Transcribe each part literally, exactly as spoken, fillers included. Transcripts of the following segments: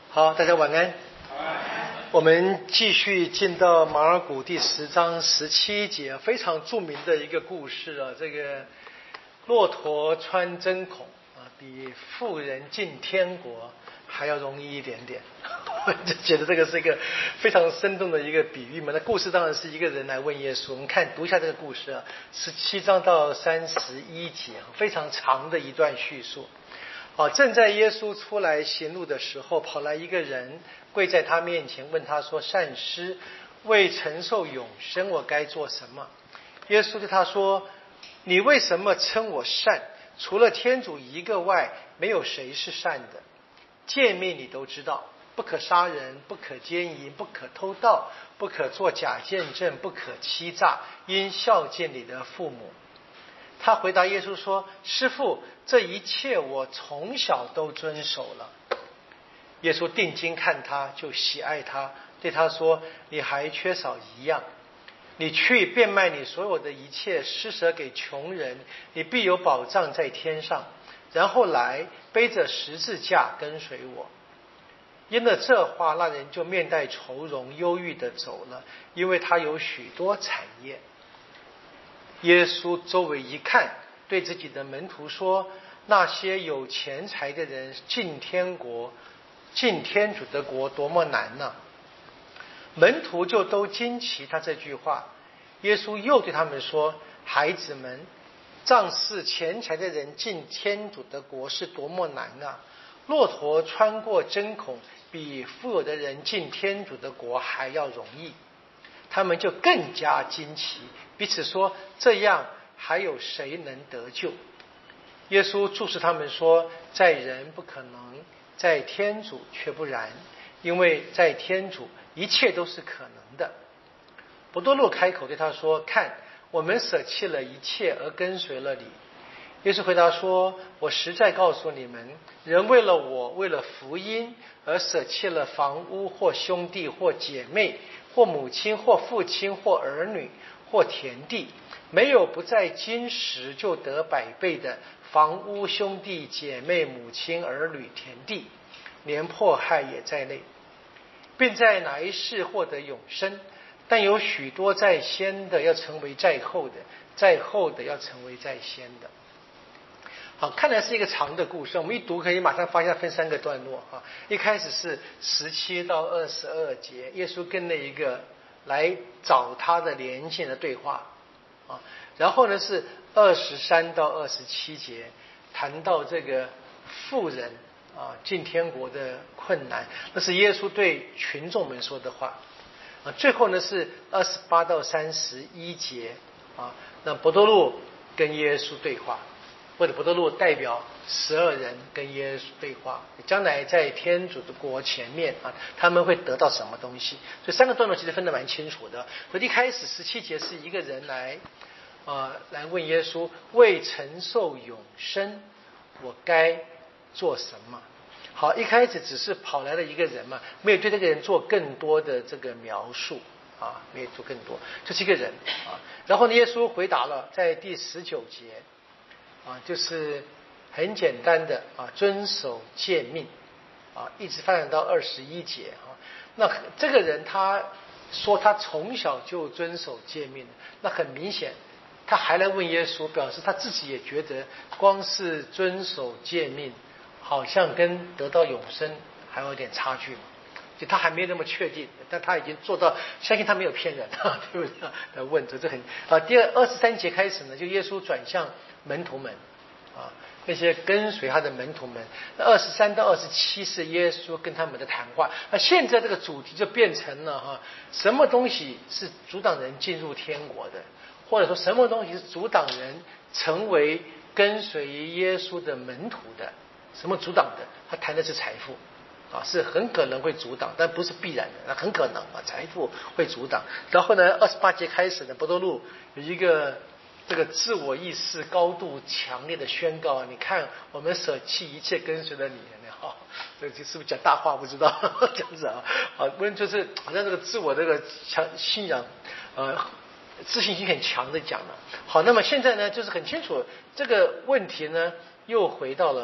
好，大家晚安。我们继续进到马尔谷第十章十七节，非常著名的一个故事啊。这个骆驼穿针孔啊，比富人进天国还要容易一点点。我就觉得这个是一个非常生动的一个比喻嘛。那故事当然是一个人来问耶稣。我们看读一下这个故事啊，十七章到三十一节，非常长的一段叙述。啊，正在耶稣出来行路的时候，跑来一个人跪在他面前，问他说：“善师，为承受永生，我该做什么？”耶稣对他说：“你为什么称我善？除了天主一个外，没有谁是善的。诫命你都知道：不可杀人，不可奸淫，不可偷盗，不可作假见证，不可欺诈，应孝敬你的父母。”他回答耶稣说：“师父，这一切我从小都遵守了。”耶稣定睛看他，就喜爱他，对他说：“你还缺少一样，你去变卖你所有的一切，施舍给穷人，你必有保障在天上。然后来背着十字架跟随我。”因了这话，那人就面带愁容，忧郁地走了，因为他有许多产业。耶稣周围一看，对自己的门徒说：“那些有钱财的人进天国，进天主的国多么难呢！”门徒就都惊奇他这句话。耶稣又对他们说：“孩子们，仗势钱财的人进天主的国是多么难啊！骆驼穿过针孔，比富有的人进天主的国还要容易。”他们就更加惊奇，彼此说：“这样还有谁能得救？”耶稣注释他们说：“在人不可能，在天主却不然，因为在天主一切都是可能的。”伯多禄开口对他说：“看，我们舍弃了一切而跟随了你。”耶稣回答说：“我实在告诉你们，人为了我，为了福音而舍弃了房屋或兄弟或姐妹或母亲或父亲或儿女或田地，没有不在今时就得百倍的房屋兄弟姐妹母亲儿女田地，连迫害也在内，并在哪一世获得永生。但有许多在先的要成为在后的，在后的要成为在先的。”好，看来是一个长的故事，我们一读可以马上发现分三个段落啊。一开始是十七到二十二节，耶稣跟那一个来找他的连线的对话啊。然后呢是二十三到二十七节，谈到这个富人啊进天国的困难，那是耶稣对群众们说的话啊。最后呢是二十八到三十一节啊，那伯多禄跟耶稣对话。或者伯多禄代表十二人跟耶稣对话，将来在天主的国前面啊，他们会得到什么东西？所以三个段落其实分得蛮清楚的。所以一开始十七节是一个人来呃来问耶稣：为承受永生，我该做什么？好，一开始只是跑来了一个人嘛，没有对这个人做更多的这个描述啊，没有做更多，这是一个人啊。然后呢，耶稣回答了，在第十九节。啊，就是很简单的啊，遵守诫命啊，一直发展到二十一节啊。那这个人他说他从小就遵守诫命，那很明显，他还来问耶稣，表示他自己也觉得光是遵守诫命，好像跟得到永生还有点差距嘛。就他还没那么确定，但他已经做到，相信他没有骗人啊，对不对？来问这这很啊。第二二十三节开始呢，就耶稣转向门徒们啊，那些跟随他的门徒们。那二十三到二十七是耶稣跟他们的谈话。那现在这个主题就变成了哈，什么东西是阻挡人进入天国的，或者说什么东西是阻挡人成为跟随耶稣的门徒的？什么阻挡的？他谈的是财富。啊，是很可能会阻挡，但不是必然的，那很可能啊，财富会阻挡。然后呢，二十八节开始呢，伯多禄有一个这个自我意识高度强烈的宣告：你看，我们舍弃一切跟随了你，哈，这是不是讲大话？不知道这样子啊，啊，不然就是好像这个自我这个强信仰，呃，自信心很强的讲了。好，那么现在呢，就是很清楚这个问题呢，又回到了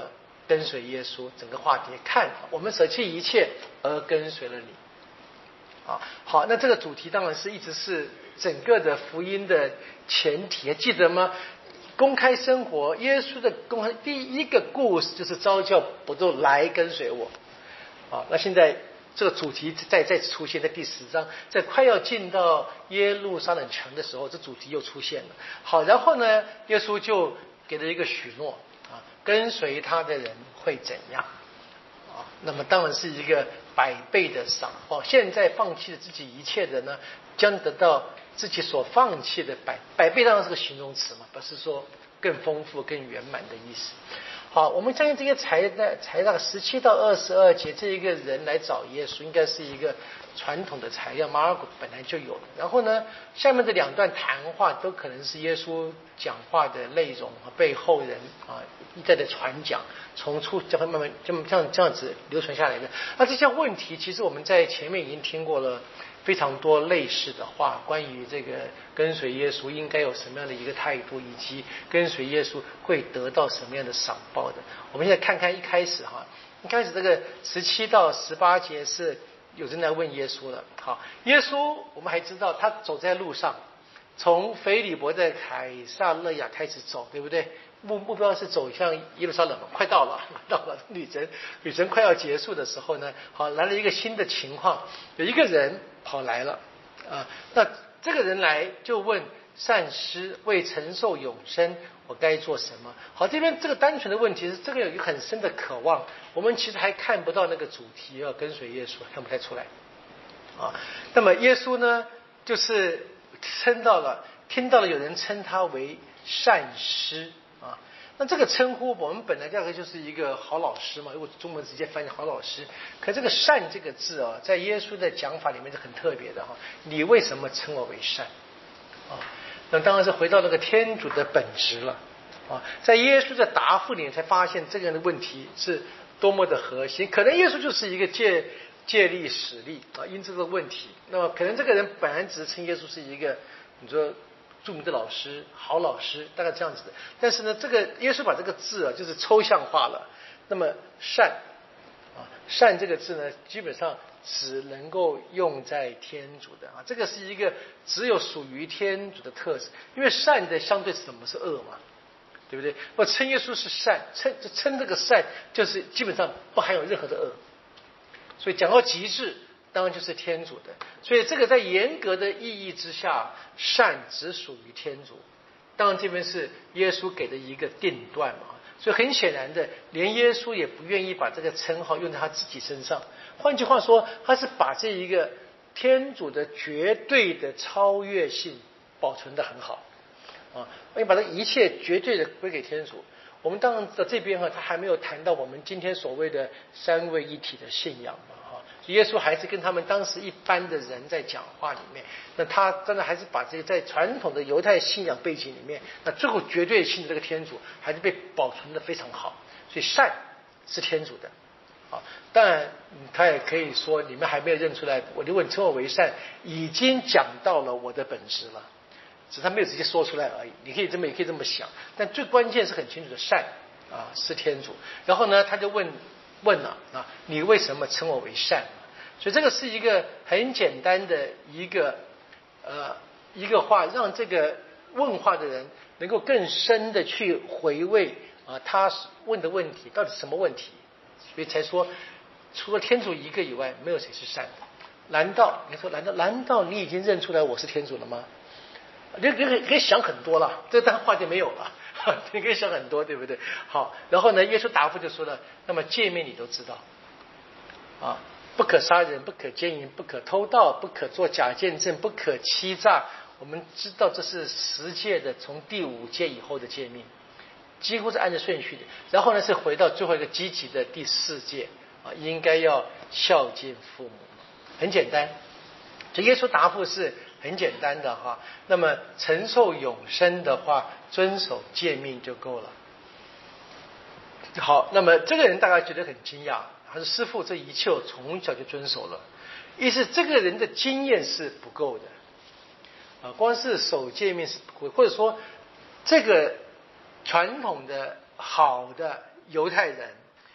跟随耶稣。整个话题看，我们舍弃一切而跟随了你。啊，好，那这个主题当然是一直是整个的福音的前提，还记得吗？公开生活，耶稣的公开第一个故事就是召叫伯多禄来跟随我。啊，那现在这个主题再再次出现在第十章，在快要进到耶路撒冷城的时候，这主题又出现了。好，然后呢，耶稣就给了一个许诺啊，跟随他的人会怎样？啊，那么当然是一个百倍的赏报。现在放弃了自己一切的呢，将得到自己所放弃的百百倍，当然是个形容词嘛，不是说更丰富、更圆满的意思。好，我们相信这些才在才到十七到二十二节，这一个人来找耶稣，应该是一个传统的材料，马尔谷本来就有。然后呢，下面的两段谈话都可能是耶稣讲话的内容和被后人啊一再的传讲，从出就会慢慢这么这样这样子流传下来的。那这些问题，其实我们在前面已经听过了非常多类似的话，关于这个跟随耶稣应该有什么样的一个态度，以及跟随耶稣会得到什么样的赏报的。我们现在看看一开始哈，一开始这个十七到十八节是有人来问耶稣了。好，耶稣我们还知道他走在路上，从腓利伯的凯撒勒雅开始走，对不对？目目标是走向耶路撒冷，快到了，到了旅程旅程快要结束的时候呢，好，来了一个新的情况，有一个人跑来了啊，那这个人来就问善师，为承受永生，我该做什么？好，这边这个单纯的问题是这个有一个很深的渴望，我们其实还看不到那个主题要跟随耶稣，看不太出来啊。那么耶稣呢，就是称到了，听到了有人称他为善师。啊，那这个称呼我们本来大概就是一个好老师嘛，如果中文直接翻译好老师，可这个善这个字啊，在耶稣的讲法里面是很特别的哈。你为什么称我为善？啊，那当然是回到那个天主的本质了啊。在耶稣的答复里面才发现这个人的问题是多么的核心，可能耶稣就是一个借借力使力啊，因这个问题，那么可能这个人本来只是称耶稣是一个你说著名的老师，好老师，大概这样子的。但是呢，这个耶稣把这个字啊，就是抽象化了。那么善啊，善这个字呢，基本上只能够用在天主的啊，这个是一个只有属于天主的特质。因为善的相对什么是恶嘛，对不对？我称耶稣是善，称称这个善就是基本上不含有任何的恶。所以讲到极致，当然就是天主的。所以这个在严格的意义之下，善只属于天主。当然这边是耶稣给的一个定断嘛，所以很显然的，连耶稣也不愿意把这个称号用在他自己身上。换句话说，他是把这一个天主的绝对的超越性保存得很好啊，要把这一切绝对的归给天主。我们当然在这边哈，他还没有谈到我们今天所谓的三位一体的信仰嘛哈。耶稣还是跟他们当时一般的人在讲话里面，那他真的还是把这个在传统的犹太信仰背景里面，那最后绝对性的这个天主还是被保存得非常好。所以善是天主的啊，当然他也可以说你们还没有认出来，我如果你称我为善，已经讲到了我的本质了。只是他没有直接说出来而已，你可以这么也可以这么想，但最关键是很清楚的，善啊是天主。然后呢，他就问问了啊，你为什么称我为善？所以这个是一个很简单的一个呃一个话，让这个问话的人能够更深的去回味啊他问的问题到底是什么问题，所以才说除了天主一个以外，没有谁是善的。难道你说难道难道你已经认出来我是天主了吗？你可以可以想很多了，这当然话就没有了，你可以想很多，对不对？好，然后呢，耶稣答复就说了，那么诫命你都知道啊，不可杀人，不可奸淫，不可偷盗，不可作假见证，不可欺诈。我们知道这是十诫的，从第五诫以后的诫命，几乎是按照顺序的。然后呢，是回到最后一个积极的第四诫啊，应该要孝敬父母。很简单，这耶稣答复是很简单的哈。那么承受永生的话，遵守诫命就够了。好，那么这个人大概觉得很惊讶，他说：“师父，这一切我从小就遵守了。”意思这个人的经验是不够的啊，光是守诫命是不够，或者说这个传统的好的犹太人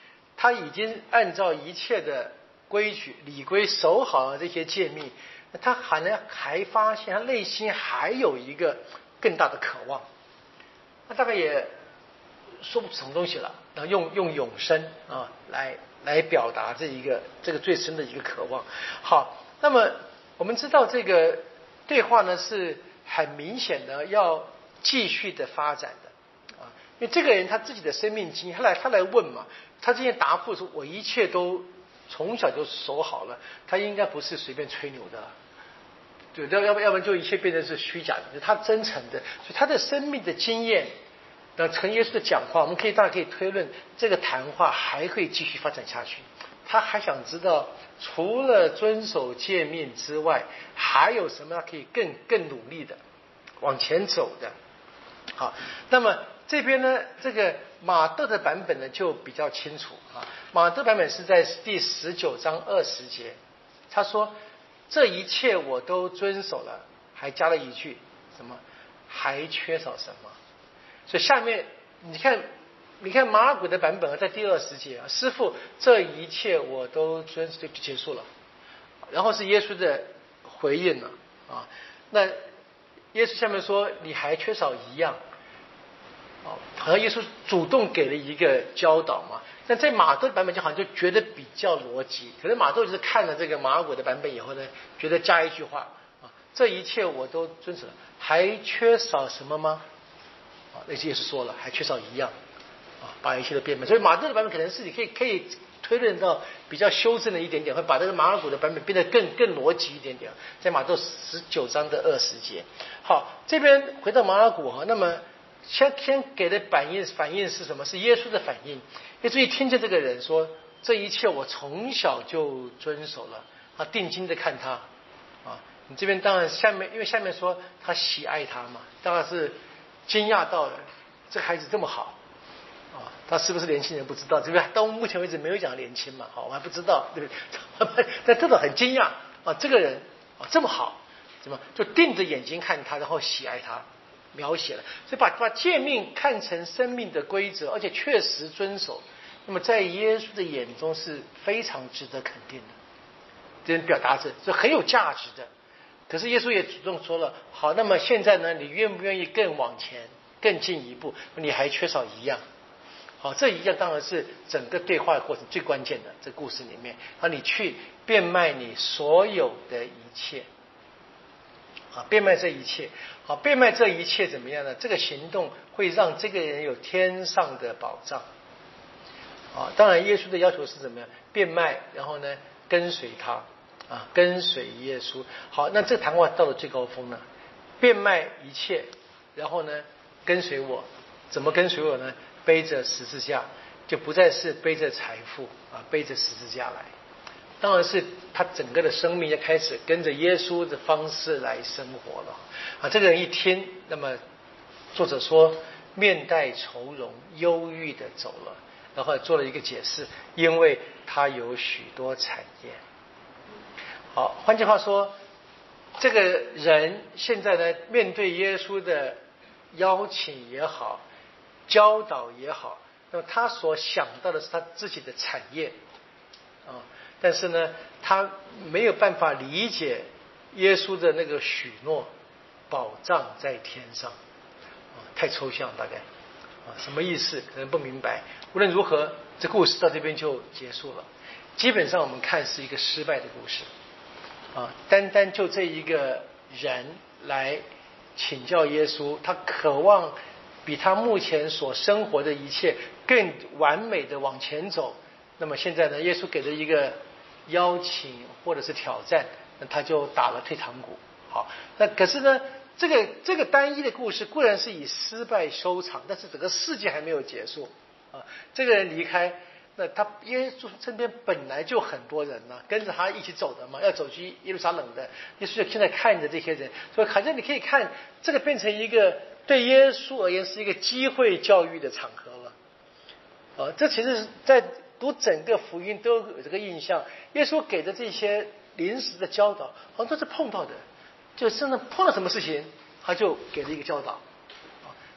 他已经按照一切的规矩礼规守好了这些诫命，他还能还发现他内心还有一个更大的渴望，他大概也说不出什么东西了，然后用用永生啊来来表达这一个这个最深的一个渴望。好，那么我们知道这个对话呢是很明显的要继续的发展的啊，因为这个人他自己的生命经验，他来他来问嘛，他这些答复说我一切都从小就守好了，他应该不是随便吹牛的，对，要要不要不然就一切变成是虚假的，他真诚的，所以他的生命的经验，那陈耶稣的讲话，我们可以大家可以推论，这个谈话还会继续发展下去。他还想知道，除了遵守诫命之外，还有什么可以更更努力的往前走的。好，那么这边呢，这个马窦的版本呢就比较清楚啊。马窦版本是在第十九章二十节，他说：“这一切我都遵守了。”还加了一句什么？还缺少什么？所以下面你看。你看马尔谷的版本在第二十节啊，师父，这一切我都遵守，就结束了。然后是耶稣的回应了啊，那耶稣下面说你还缺少一样，哦，好像耶稣主动给了一个教导嘛。但在马窦的版本就好像就觉得比较逻辑，可是马窦就是看了这个马尔谷的版本以后呢，觉得加一句话啊，这一切我都遵守了，还缺少什么吗？啊，那耶稣说了，还缺少一样。啊，把一切都变卖，所以马窦的版本可能是你可以可以推论到比较修正了一点点，会把这个马尔谷的版本变得更更逻辑一点点，在马窦十九章的二十节。好，这边回到马尔谷哈，那么先先给的反应反应是什么？是耶稣的反应。耶稣一听见这个人说这一切我从小就遵守了，他定睛的看他啊，你这边当然下面因为下面说他喜爱他嘛，当然是惊讶到了这孩子这么好。啊，他是不是年轻人不知道，对不对？到目前为止没有讲年轻嘛，好，我还不知道，对不对？但这种很惊讶啊，这个人啊这么好，怎么就定着眼睛看他，然后喜爱他，描写了，所以把把诫命看成生命的规则，而且确实遵守，那么在耶稣的眼中是非常值得肯定的，这人表达着是很有价值的。可是耶稣也主动说了，好，那么现在呢，你愿不愿意更往前，更进一步？你还缺少一样。好，这一样当然是整个对话的过程最关键的，这故事里面，啊，你去变卖你所有的一切，啊，变卖这一切，好，变卖这一切怎么样呢？这个行动会让这个人有天上的保障，啊，当然耶稣的要求是怎么样？变卖，然后呢，跟随他，啊，跟随耶稣。好，那这谈话到了最高峰了，变卖一切，然后呢，跟随我，怎么跟随我呢？背着十字架，就不再是背着财富啊，背着十字架来。当然是他整个的生命就开始跟着耶稣的方式来生活了啊。这个人一听，那么作者说面带愁容，忧郁的走了，然后做了一个解释，因为他有许多产业。好，换句话说，这个人现在呢，面对耶稣的邀请也好，教导也好，那么他所想到的是他自己的产业啊，但是呢，他没有办法理解耶稣的那个许诺，保障在天上啊，太抽象，大概啊，什么意思？可能不明白。无论如何，这故事到这边就结束了。基本上我们看是一个失败的故事啊，单单就这一个人来请教耶稣，他渴望比他目前所生活的一切更完美的往前走。那么现在呢，耶稣给了一个邀请或者是挑战，那他就打了退堂鼓。好，那可是呢，这个这个单一的故事固然是以失败收场，但是整个世界还没有结束啊。这个人离开，那他耶稣身边本来就很多人呢、啊，跟着他一起走的嘛，要走去耶路撒冷的。耶稣就现在看着这些人，所以反正你可以看这个变成一个对耶稣而言是一个机会教育的场合了。啊，这其实在读整个福音都有这个印象，耶稣给的这些临时的教导，好像都是碰到的，就真的碰到什么事情，他就给了一个教导。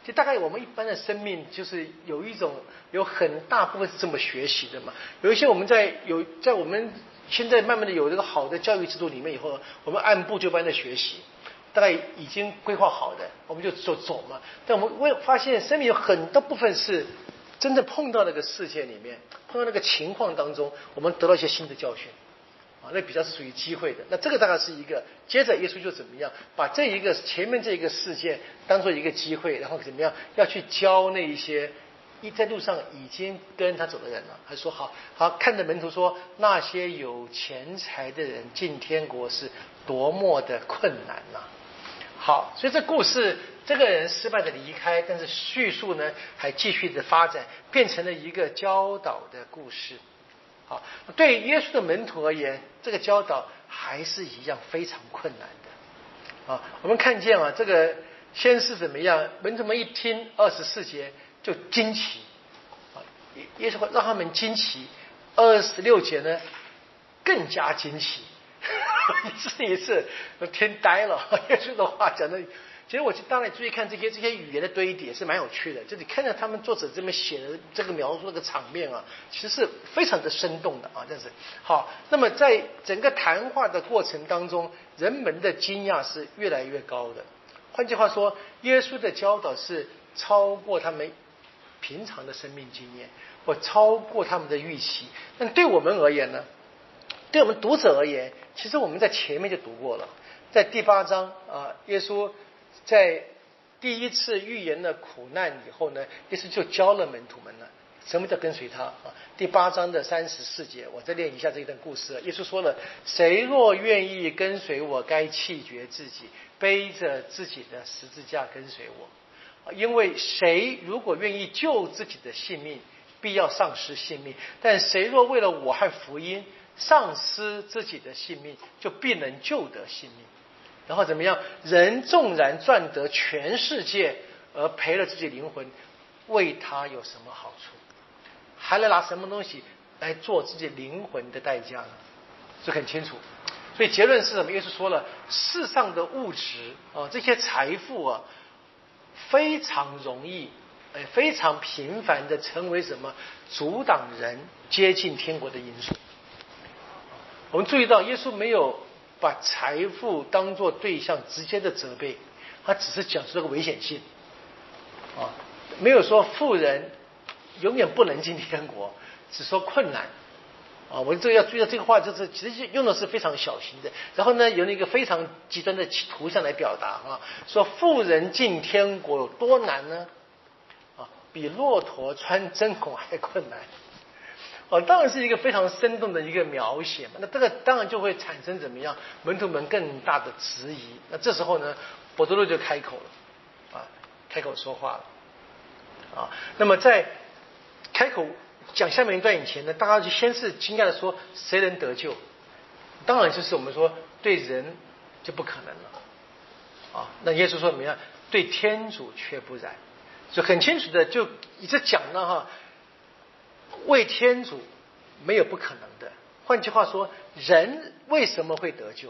就大概我们一般的生命就是有一种有很大部分是这么学习的嘛。有一些我们在有在我们现在慢慢的有这个好的教育制度里面以后，我们按部就班的学习，大概已经规划好的，我们就走走嘛。但我们会发现生命有很多部分是真正碰到那个世界里面，碰到那个情况当中，我们得到一些新的教训。啊，那比较是属于机会的。那这个大概是一个，接着耶稣就怎么样，把这一个前面这一个事件当做一个机会，然后怎么样要去教那一些一在路上已经跟他走的人了。他说好好看着门徒说，那些有钱财的人进天国是多么的困难呐、啊。好，所以这故事这个人失败的离开，但是叙述呢还继续的发展，变成了一个教导的故事。好，对耶稣的门徒而言，这个教导还是一样非常困难的。啊，我们看见啊，这个先是怎么样？门徒们一听二十四节就惊奇，啊，耶稣让他们惊奇。二十六节呢，更加惊奇，一次一次都听呆了。耶稣的话讲的。其实我当然注意看这些这些语言的堆叠是蛮有趣的，就你看着他们作者这么写的这个描述那个场面啊，其实是非常的生动的啊。但是好，那么在整个谈话的过程当中，人们的惊讶是越来越高的。换句话说，耶稣的教导是超过他们平常的生命经验，或超过他们的预期。但对我们而言呢，对我们读者而言，其实我们在前面就读过了，在第八章啊，耶稣在第一次预言了苦难以后呢，耶稣就教了门徒们了什么叫跟随他啊。第八章的三十四节，我再念一下这一段故事。耶稣说了，谁若愿意跟随我，该弃绝自己，背着自己的十字架跟随我。因为谁如果愿意救自己的性命，必要丧失性命，但谁若为了我和福音丧失自己的性命，就必能救得性命。然后怎么样？人纵然赚得全世界，而赔了自己灵魂，为他有什么好处？还能拿什么东西来做自己灵魂的代价呢？这很清楚。所以结论是什么？耶稣说了，世上的物质啊，这些财富啊，非常容易，呃，非常频繁的成为什么阻挡人接近天国的因素。我们注意到，耶稣没有把财富当作对象直接的责备，他只是讲出这个危险性啊，没有说富人永远不能进天国，只说困难啊。我这个要注意到这个话，就是其实用的是非常小心的。然后呢，用一个非常极端的图像来表达啊，说富人进天国有多难呢？啊，比骆驼穿针孔还困难。哦，当然是一个非常生动的一个描写嘛。那这个当然就会产生怎么样门徒们更大的质疑。那这时候呢，伯多禄就开口了，啊，开口说话了，啊。那么在开口讲下面一段以前呢，大家就先是惊讶的说，谁能得救？当然就是我们说对人就不可能了，啊。那耶稣说怎么样？对天主却不然，就很清楚的就一直讲了哈。为天主没有不可能的。换句话说，人为什么会得救？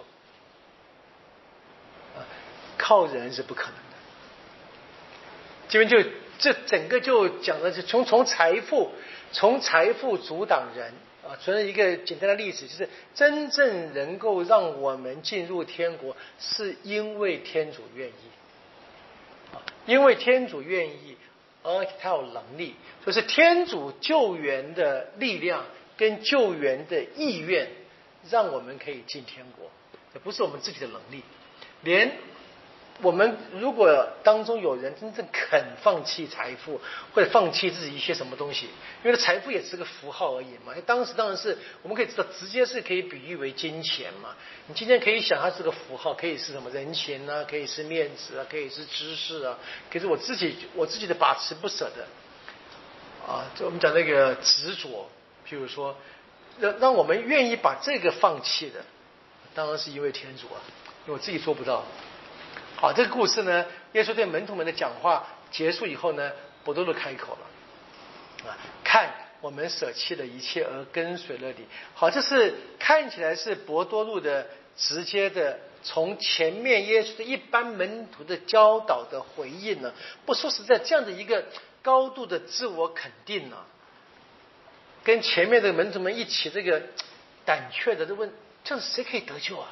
啊，靠人是不可能的。这边就这整个就讲的是从从财富，从财富阻挡人啊。存了一个简单的例子，就是真正能够让我们进入天国，是因为天主愿意啊，因为天主愿意。而且他有能力，就是天主救援的力量跟救援的意愿，让我们可以进天国。这不是我们自己的能力，连我们如果当中有人真正肯放弃财富，或者放弃自己一些什么东西，因为财富也是个符号而已嘛。当时当然是我们可以知道，直接是可以比喻为金钱嘛。你今天可以想它是个符号，可以是什么人情啊，可以是面子啊，可以是知识啊，可是我自己我自己的把持不舍的啊。就我们讲那个执着，譬如说让让我们愿意把这个放弃的，当然是因为天主啊，因为我自己做不到。好，这个故事呢，耶稣对门徒们的讲话结束以后呢，伯多禄开口了，啊，看我们舍弃了一切而跟随了你。好，这是看起来是伯多禄的直接的从前面耶稣的一般门徒的教导的回应呢，不说实在，这样的一个高度的自我肯定呢、啊，跟前面的门徒们一起这个胆怯的问，这样谁可以得救啊？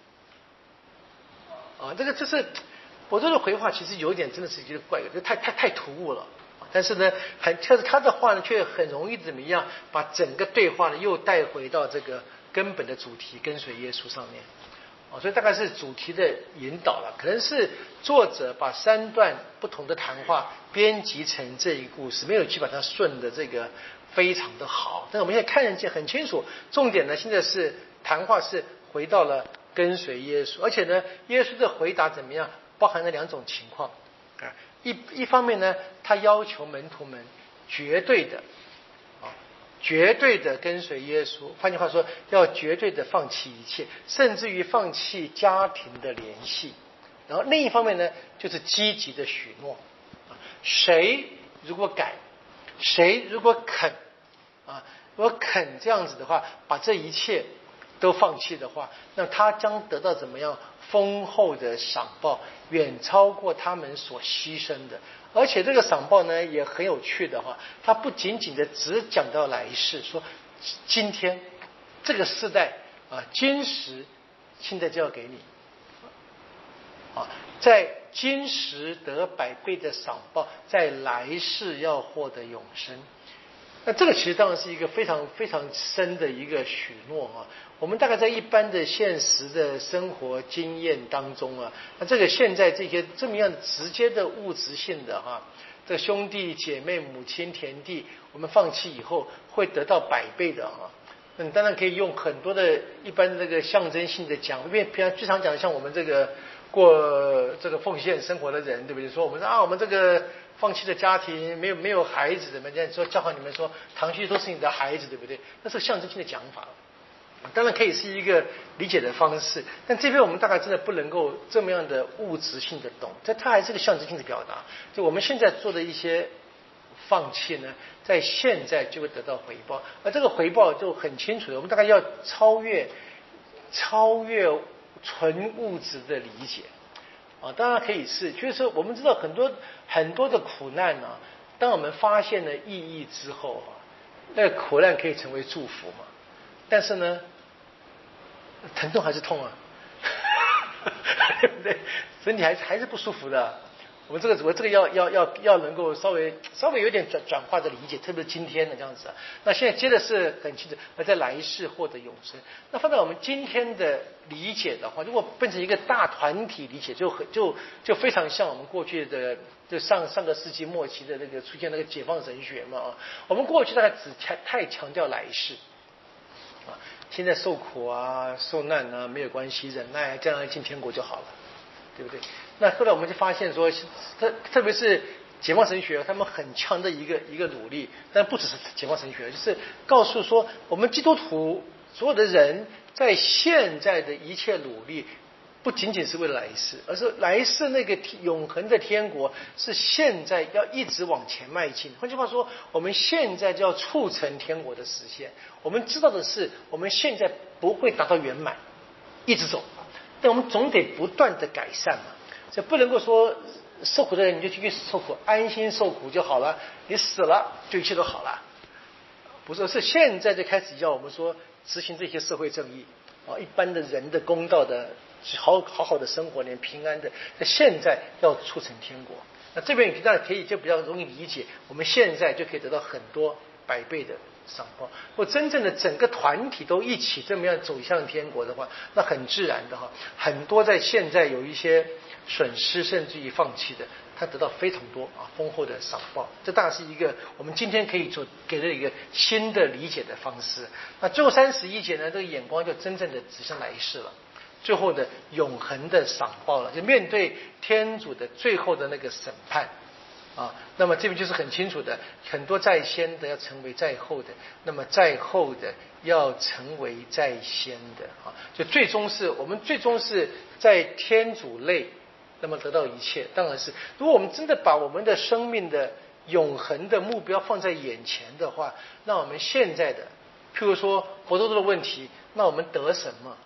啊，这个就是伯多禄回话，其实有点真的是觉得怪，这太太太突兀了。但是呢，很但是他的话呢，却很容易怎么样，把整个对话呢又带回到这个根本的主题，跟随耶稣上面。哦，所以大概是主题的引导了，可能是作者把三段不同的谈话编辑成这一个故事，没有去把它顺的这个非常的好。但我们现在看得见很清楚，重点呢现在是谈话是回到了跟随耶稣，而且呢，耶稣的回答怎么样，包含了两种情况啊。一一方面呢，他要求门徒们绝对的啊，绝对的跟随耶稣。换句话说，要绝对的放弃一切，甚至于放弃家庭的联系。然后另一方面呢，就是积极的许诺啊，谁如果改，谁如果肯啊，如果肯这样子的话，把这一切都放弃的话，那他将得到怎么样丰厚的赏报，远超过他们所牺牲的。而且这个赏报呢也很有趣的话，他不仅仅的只讲到来世，说今天这个世代啊，今时现在就要给你啊，在今时得百倍的赏报，在来世要获得永生。那这个其实当然是一个非常非常深的一个许诺啊。我们大概在一般的现实的生活经验当中啊，那这个现在这些这么样直接的物质性的哈、啊，这兄弟姐妹、母亲、田地，我们放弃以后会得到百倍的啊。那你当然可以用很多的一般这个象征性的讲，因为平常经常讲像我们这个过这个奉献生活的人，对不对？说我们说啊，我们这个放弃的家庭，没有没有孩子，怎么样说教好你们说堂区都是你的孩子，对不对？那是象征性的讲法，当然可以是一个理解的方式，但这边我们大概真的不能够这么样的物质性的懂，这它还是个象征性的表达。就我们现在做的一些放弃呢，在现在就会得到回报，而这个回报就很清楚的，我们大概要超越超越纯物质的理解啊，当然可以是，就是说我们知道很多很多的苦难呢、啊，当我们发现了意义之后啊，那个苦难可以成为祝福嘛。但是呢，疼痛还是痛啊，对不对？身体还是还是不舒服的。我们这个我这个要要要要能够稍微稍微有点转转化的理解，特别是今天的这样子啊。那现在接的是很清楚，而在来世获得永生。那放在我们今天的理解的话，如果变成一个大团体理解，就很就就非常像我们过去的就上上个世纪末期的那个出现那个解放神学嘛啊。我们过去大概只太太强调来世。啊，现在受苦啊、受难啊没有关系，忍耐，这样进天国就好了，对不对？那后来我们就发现说，特特别是解放神学，他们很强的一个一个努力，但不只是解放神学，就是告诉说，我们基督徒所有的人在现在的一切努力，不仅仅是为了来世，而是来世那个永恒的天国是现在要一直往前迈进。换句话说，我们现在就要促成天国的实现。我们知道的是，我们现在不会达到圆满，一直走，但我们总得不断的改善嘛。这不能够说受苦的人你就继续受苦，安心受苦就好了，你死了就一切都好了。不是，是现在就开始要我们说执行这些社会正义啊，一般的人的公道的。好好好的生活，连平安的，那现在要促成天国。那这边大家可以就比较容易理解，我们现在就可以得到很多百倍的赏报。如果真正的整个团体都一起这么样走向天国的话，那很自然的哈，很多在现在有一些损失甚至于放弃的，他得到非常多啊丰厚的赏报。这当然是一个我们今天可以做给了一个新的理解的方式。那最后三十一节呢，这个眼光就真正的指向来世了。最后的永恒的赏报了，就面对天主的最后的那个审判啊。那么这边就是很清楚的，很多在先的要成为在后的，那么在后的要成为在先的啊。就最终是我们最终是在天主内，那么得到一切。当然是，如果我们真的把我们的生命的永恒的目标放在眼前的话，那我们现在的，譬如说伯多禄的问题，那我们得什么？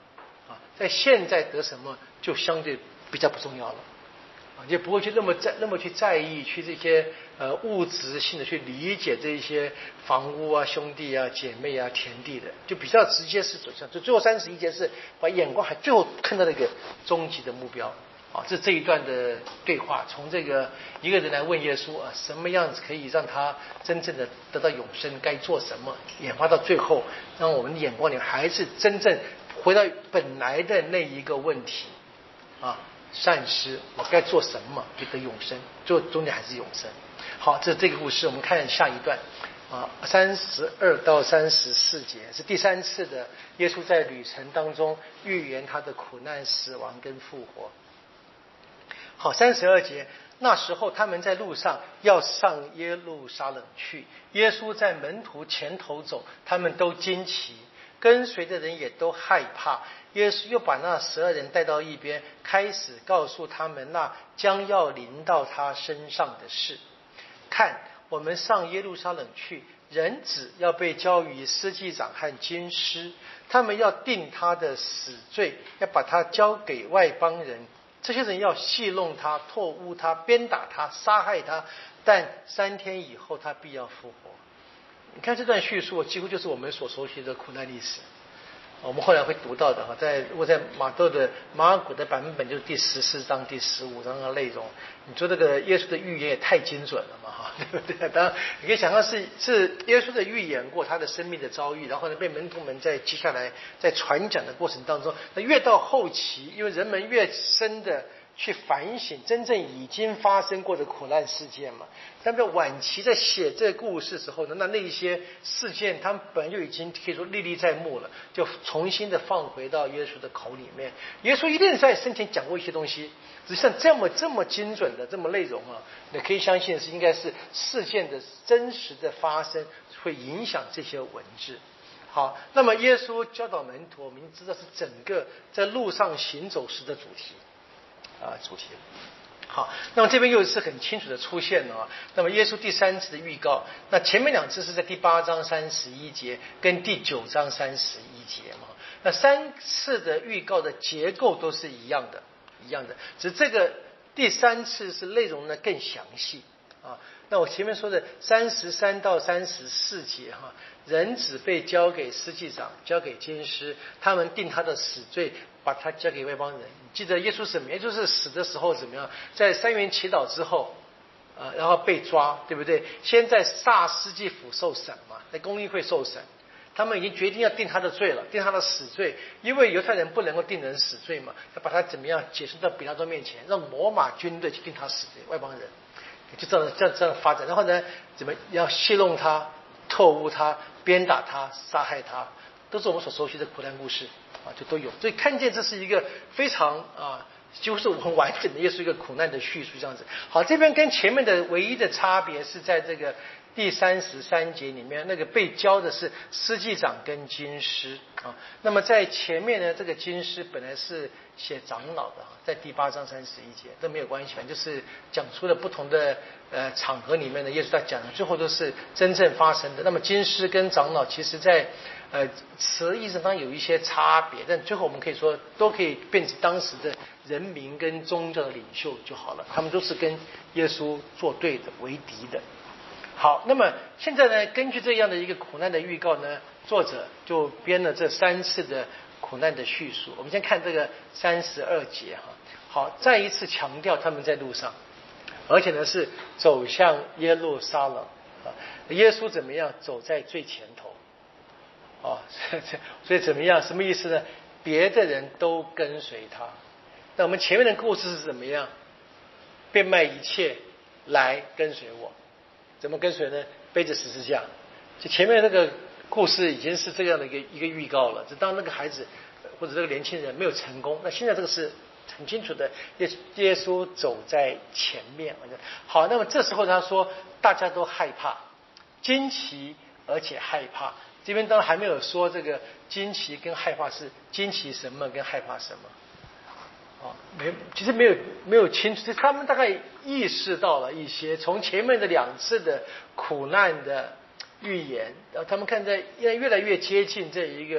啊，在现在得什么就相对比较不重要了。啊，就不会去那么在那么去在意去这些呃物质性的去理解这一些房屋啊、兄弟啊、姐妹啊、田地的，就比较直接是走向。就最后三十一节是把眼光还最后看到那个终极的目标啊，这这一段的对话，从这个一个人来问耶稣啊，什么样子可以让他真正的得到永生，该做什么，演化到最后，让我们的眼光里还是真正回到本来的那一个问题啊。善施，我该做什么就得永生，最后终点还是永生。好，这是这个故事，我们看下一段啊，三十二到三十四节是第三次的耶稣在旅程当中预言他的苦难、死亡跟复活。好，三十二节，那时候他们在路上要上耶路撒冷去，耶稣在门徒前头走，他们都惊奇，跟随的人也都害怕。耶稣又把那十二人带到一边，开始告诉他们那将要临到他身上的事。看，我们上耶路撒冷去，人子要被交于司祭长和经师，他们要定他的死罪，要把他交给外邦人。这些人要戏弄他、唾污他、鞭打他、杀害他，但三天以后他必要复活。你看这段叙述，几乎就是我们所熟悉的苦难历史。我们后来会读到的哈，在如果在马窦的马尔谷的版本，就是第十四章、第十五章的内容。你说这个耶稣的预言也太精准了嘛，哈，对不对？当然，你可以想象是是耶稣的预言过他的生命的遭遇，然后呢被门徒们在接下来在传讲的过程当中，那越到后期，因为人们越深的去反省真正已经发生过的苦难事件嘛。但在晚期在写这个故事的时候呢，那那一些事件他们本来就已经可以说历历在目了，就重新的放回到耶稣的口里面。耶稣一定在生前讲过一些东西，只是像这么这么精准的这么内容啊，你可以相信是应该是事件的真实的发生会影响这些文字。好，那么耶稣教导门徒，我们知道是整个在路上行走时的主题啊，主题。好，那么这边又是很清楚的出现了啊。那么耶稣第三次的预告，那前面两次是在第八章三十一节跟第九章三十一节嘛。那三次的预告的结构都是一样的，一样的，只是这个第三次是内容呢更详细啊。那我前面说的三十三到三十四节哈，人子被交给司祭长，交给经师，他们定他的死罪，把他交给外邦人。你记得耶稣什么？也就是死的时候怎么样？在三元祈祷之后，呃，然后被抓，对不对？先在大司祭府受审嘛，在公议会受审。他们已经决定要定他的罪了，定他的死罪，因为犹太人不能够定人死罪嘛，要把他怎么样解释到比拉多面前，让罗马军队去定他死罪，外邦人。就这样这样这样发展，然后呢，怎么要戏弄他、唾污他、鞭打他、杀害他，都是我们所熟悉的苦难故事啊，就都有。所以看见这是一个非常啊，几乎是很完整的，也是一个苦难的叙述这样子。好，这边跟前面的唯一的差别是在这个第三十三节里面，那个被教的是司祭长跟经师啊。那么在前面呢，这个经师本来是写长老的，在第八章三十一节都没有关系，反正就是讲出了不同的呃场合里面的耶稣在讲的，最后都是真正发生的。那么经师跟长老其实在呃词义上有一些差别，但最后我们可以说都可以变成当时的人民跟宗教的领袖就好了，他们都是跟耶稣作对的、为敌的。好，那么现在呢，根据这样的一个苦难的预告呢，作者就编了这三次的苦难的叙述。我们先看这个三十二节哈。好，再一次强调他们在路上，而且呢是走向耶路撒冷啊。耶稣怎么样走在最前头啊？所以怎么样？什么意思呢？别的人都跟随他。那我们前面的故事是怎么样？变卖一切来跟随我。怎么跟随呢？背着十字架。就前面那个故事已经是这样的一个一个预告了。就当那个孩子或者这个年轻人没有成功，那现在这个是很清楚的，耶耶稣走在前面。好，那么这时候他说大家都害怕，惊奇而且害怕。这边当然还没有说这个惊奇跟害怕是惊奇什么跟害怕什么。没，其实没有没有清楚，他们大概意识到了一些，从前面的两次的苦难的预言，然后他们看在越来越接近这一个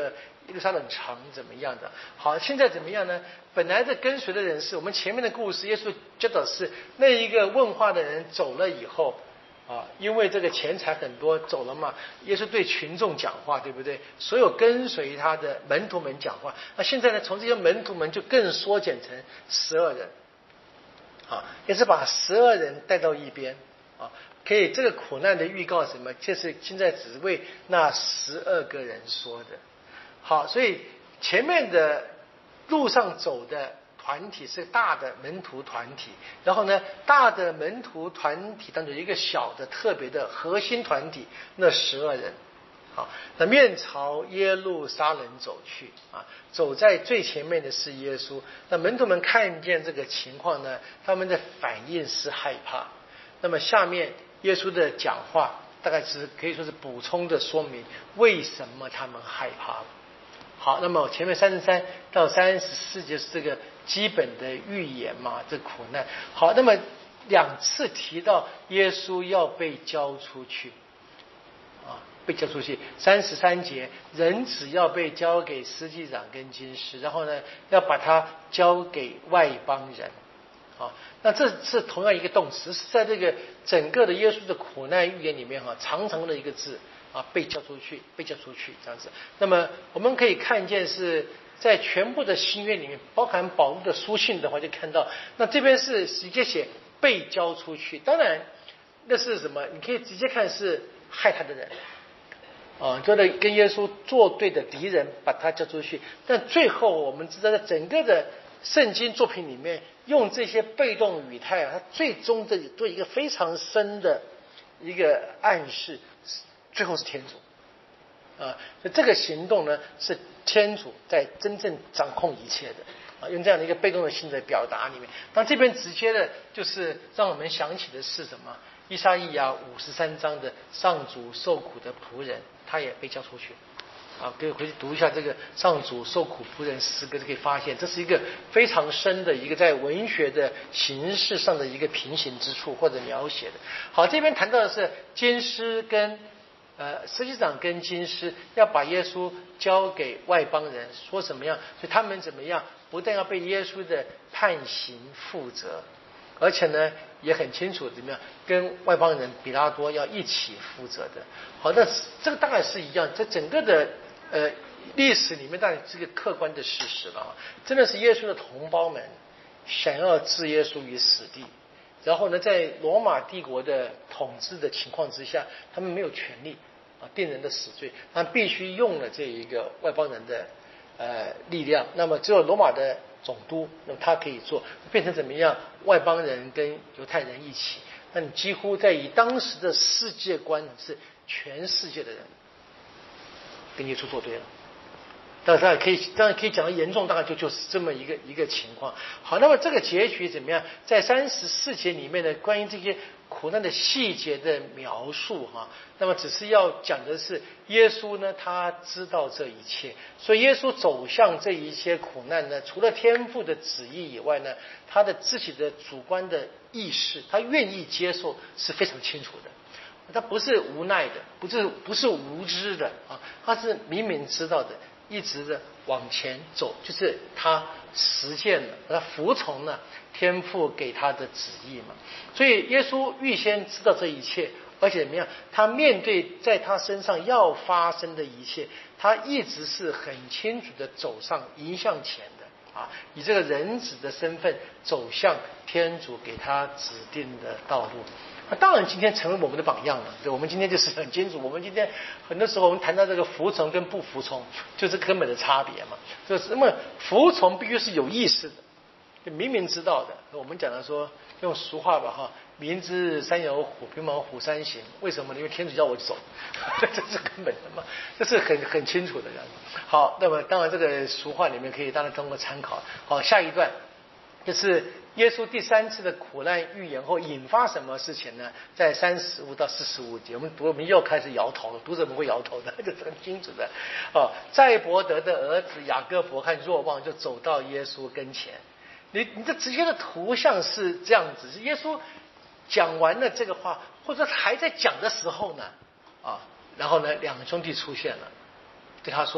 耶路撒冷城怎么样的。好，现在怎么样呢？本来的跟随的人是我们前面的故事，耶稣教导是那一个问话的人走了以后啊，因为这个钱财很多走了嘛，耶稣对群众讲话，对不对？所有跟随他的门徒们讲话。那现在呢，从这些门徒们就更缩减成十二人，啊，也是把十二人带到一边啊。可以，这个苦难的预告什么？就是现在只为那十二个人说的。好，所以前面的路上走的团体是大的门徒团体，然后呢，大的门徒团体当中有一个小的特别的核心团体，那十二人。好，那面朝耶路撒冷走去啊，走在最前面的是耶稣。那门徒们看见这个情况呢，他们的反应是害怕。那么下面耶稣的讲话大概是可以说是补充的说明为什么他们害怕了。好，那么前面三十三到三十四节是这个基本的预言嘛，这苦难。好，那么两次提到耶稣要被交出去啊，被交出去。三十三节，人只要被交给司祭长跟经师，然后呢，要把他交给外邦人。啊，那这是同样一个动词，是在这个整个的耶稣的苦难预言里面哈，长长的一个字啊，被交出去，被交出去这样子。那么我们可以看见是在全部的新约里面，包含保罗的书信的话，就看到那这边是直接写被交出去。当然，那是什么？你可以直接看是害他的人啊，就是跟耶稣作对的敌人把他交出去。但最后我们知道，在整个的圣经作品里面，用这些被动语态啊，它最终的对一个非常深的一个暗示，最后是天主啊，所以这个行动呢是天主在真正掌控一切的啊，用这样的一个被动的性的表达里面。当这边直接的，就是让我们想起的是什么？以赛亚五十三章的上主受苦的仆人，他也被交出去。啊，可以回去读一下这个上主受苦仆人诗歌，就可以发现这是一个非常深的一个在文学的形式上的一个平行之处或者描写的。好，这边谈到的是经师跟呃司祭长跟经师要把耶稣交给外邦人，说什么样？所以他们怎么样？不但要被耶稣的判刑负责，而且呢也很清楚怎么样跟外邦人比拉多要一起负责的。好，那这个当然是一样，在整个的呃历史里面当然是个客观的事实了啊，真的是耶稣的同胞们想要置耶稣于死地，然后呢在罗马帝国的统治的情况之下，他们没有权利啊定人的死罪，他们必须用了这一个外邦人的呃力量，那么只有罗马的总督，那么他可以做，变成怎么样？外邦人跟犹太人一起，那你几乎在以当时的世界观是全世界的人跟耶稣作对了。当然可以，当然可以讲的严重，大概就就是这么一个一个情况。好，那么这个结局怎么样？在三十四节里面呢，关于这些苦难的细节的描述哈，那么只是要讲的是耶稣呢，他知道这一切，所以耶稣走向这一些苦难呢，除了天父的旨意以外呢，他的自己的主观的意识，他愿意接受是非常清楚的。他不是无奈的，不是不是无知的啊，他是明明知道的，一直的往前走，就是他实践了，他服从了天父给他的旨意嘛。所以耶稣预先知道这一切，而且怎么样？他面对在他身上要发生的一切，他一直是很清楚的走上迎向前的啊，以这个人子的身份走向天主给他指定的道路。那当然今天成为我们的榜样了，对，我们今天就是很清楚，我们今天很多时候我们谈到这个服从跟不服从，就是根本的差别嘛。就是那么服从必须是有意识的，就明明知道的。我们讲的说用俗话吧哈，明知山有虎，偏往虎山行。为什么呢？因为天主叫我走，这是根本的嘛，这是很很清楚的样子。好，那么当然这个俗话里面可以当然通过参考。好，下一段就是耶稣第三次的苦难预言后引发什么事情呢？在三十五到四十五节，我们读我们又开始摇头了，读者们会摇头的，这是很清楚的。哦，载伯德的儿子雅各伯和若望就走到耶稣跟前。你你这直接的图像是这样子，是耶稣讲完了这个话，或者还在讲的时候呢，啊，然后呢，两个兄弟出现了，对他说：“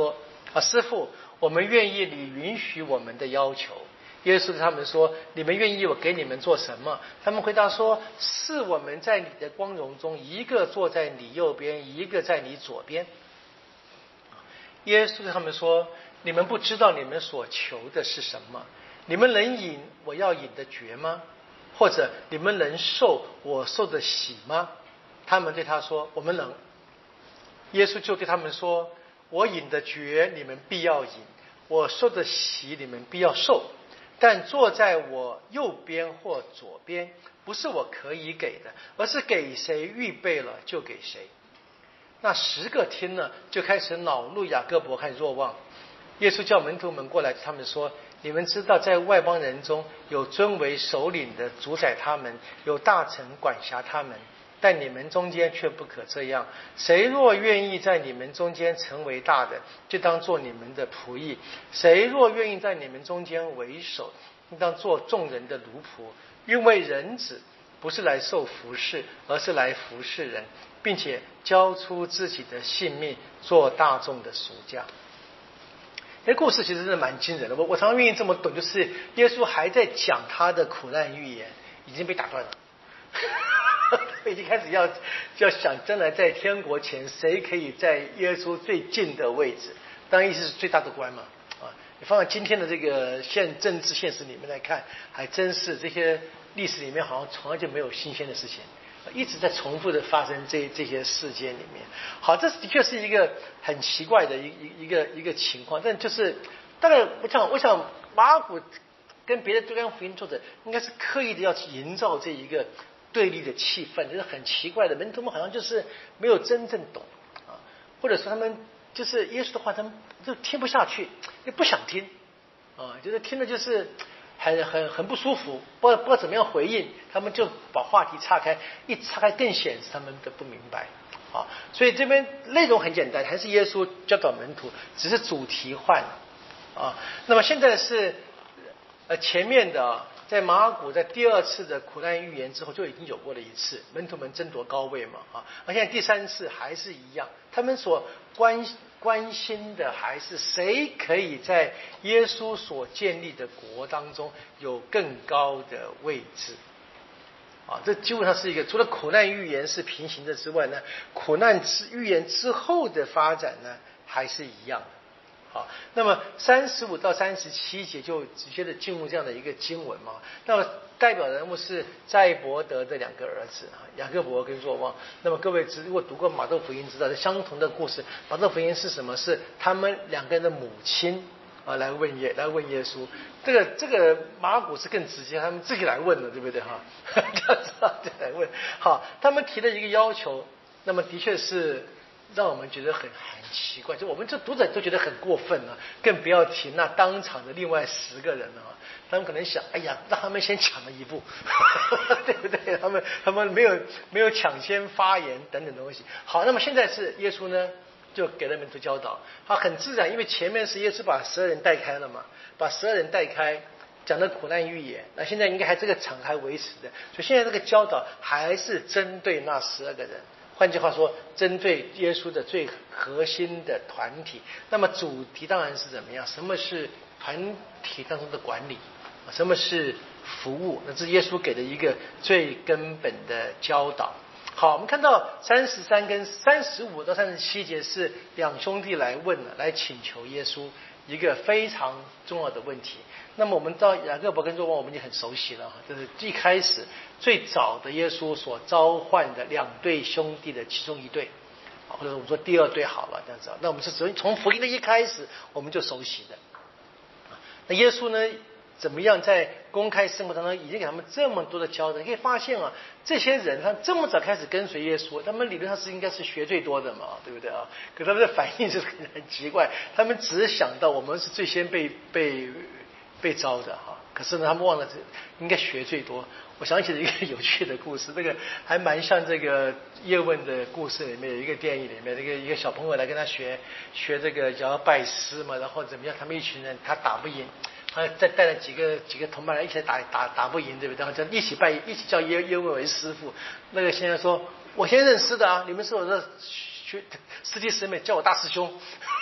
啊，师父，我们愿意你允许我们的要求。耶稣对他们说，你们愿意我给你们做什么？他们回答说，是我们在你的光荣中，一个坐在你右边，一个在你左边。耶稣对他们说，你们不知道你们所求的是什么？你们能饮我要饮的爵吗？或者你们能受我受的喜吗？他们对他说，我们能。耶稣就对他们说，我饮的爵你们必要饮，我受的喜你们必要受，但坐在我右边或左边，不是我可以给的，而是给谁预备了就给谁。那十个听了就开始恼怒雅各伯和若望。耶稣叫门徒们过来，他们说，你们知道在外邦人中有尊为首领的主宰他们，有大臣管辖他们，但你们中间却不可这样。谁若愿意在你们中间成为大的，就当做你们的仆役；谁若愿意在你们中间为首，应当做众人的奴仆。因为人子不是来受服侍，而是来服侍人，并且交出自己的性命做大众的赎价。这故事其实真的蛮惊人的。我我常常愿意这么懂，就是耶稣还在讲他的苦难预言，已经被打断了。已经开始要要想将来在天国前谁可以在耶稣最近的位置，当然意思是最大的官嘛。啊，你放在今天的这个现政治现实里面来看，还真是这些历史里面好像从来就没有新鲜的事情，一直在重复的发生这这些事件里面。好，这的确是一个很奇怪的一一一个一个情况，但就是大概我想我想马尔谷跟别的对岸福音作者应该是刻意的要去营造这一个对立的气氛，就是很奇怪的，门徒们好像就是没有真正懂啊，或者说他们就是耶稣的话他们就听不下去，也不想听啊，就是听的就是很很很不舒服，不知道不知道怎么样回应，他们就把话题岔开，一岔开更显示他们的不明白啊。所以这边内容很简单，还是耶稣教导门徒，只是主题换了啊。那么现在是呃前面的。在马尔谷在第二次的苦难预言之后就已经有过了一次，门徒们争夺高位嘛啊，而现在第三次还是一样，他们所关关心的还是谁可以在耶稣所建立的国当中有更高的位置啊，这基本上是一个除了苦难预言是平行的之外呢，苦难之预言之后的发展呢还是一样的。好，那么三十五到三十七节就直接的进入这样的一个经文嘛。那么代表人物是载伯德的两个儿子啊，雅各伯跟若望。那么各位如果读过马窦福音，知道相同的故事。马窦福音是什么？是他们两个人的母亲啊来问耶来问耶稣。这个这个马尔谷是更直接，他们自己来问的，对不对哈？这样子就来问。好，他们提了一个要求，那么的确是。让我们觉得很很奇怪，就我们这读者都觉得很过分了、啊，更不要提那当场的另外十个人了、啊。他们可能想，哎呀，让他们先抢了一步，对不对？他们他们没有没有抢先发言等等东西。好，那么现在是耶稣呢，就给了门徒教导，他很自然，因为前面是耶稣把十二人带开了嘛，把十二人带开。讲的苦难预言，那现在应该还这个场还维持的，所以现在这个教导还是针对那十二个人。换句话说，针对耶稣的最核心的团体，那么主题当然是怎么样？什么是团体当中的管理？什么是服务？那这是耶稣给的一个最根本的教导。好，我们看到三十三跟三十五到三十七节是两兄弟来问了，来请求耶稣一个非常重要的问题。那么我们到雅各伯跟若望我们已经很熟悉了，就是一开始最早的耶稣所召唤的两对兄弟的其中一对，或者我们说第二对好了这样子。那我们是从从福音的一开始我们就熟悉的。那耶稣呢怎么样在公开生活当中已经给他们这么多的教导？你可以发现啊，这些人他这么早开始跟随耶稣，他们理论上是应该是学最多的嘛，对不对啊？可他们的反应是很奇怪，他们只想到我们是最先被被被招的哈，可是呢，他们忘了这应该学最多。我想起了一个有趣的故事，这个还蛮像这个叶问的故事里面有一个电影里面，这个一个小朋友来跟他学学这个叫拜师嘛，然后怎么样，他们一群人他打不赢。他再带了几个几个同伴来一起打打打不赢，对不对？然后就一起拜一起叫耶耶问为师傅。那个先生说：“我先认师的啊，你们是我的学师弟师妹，叫我大师兄。”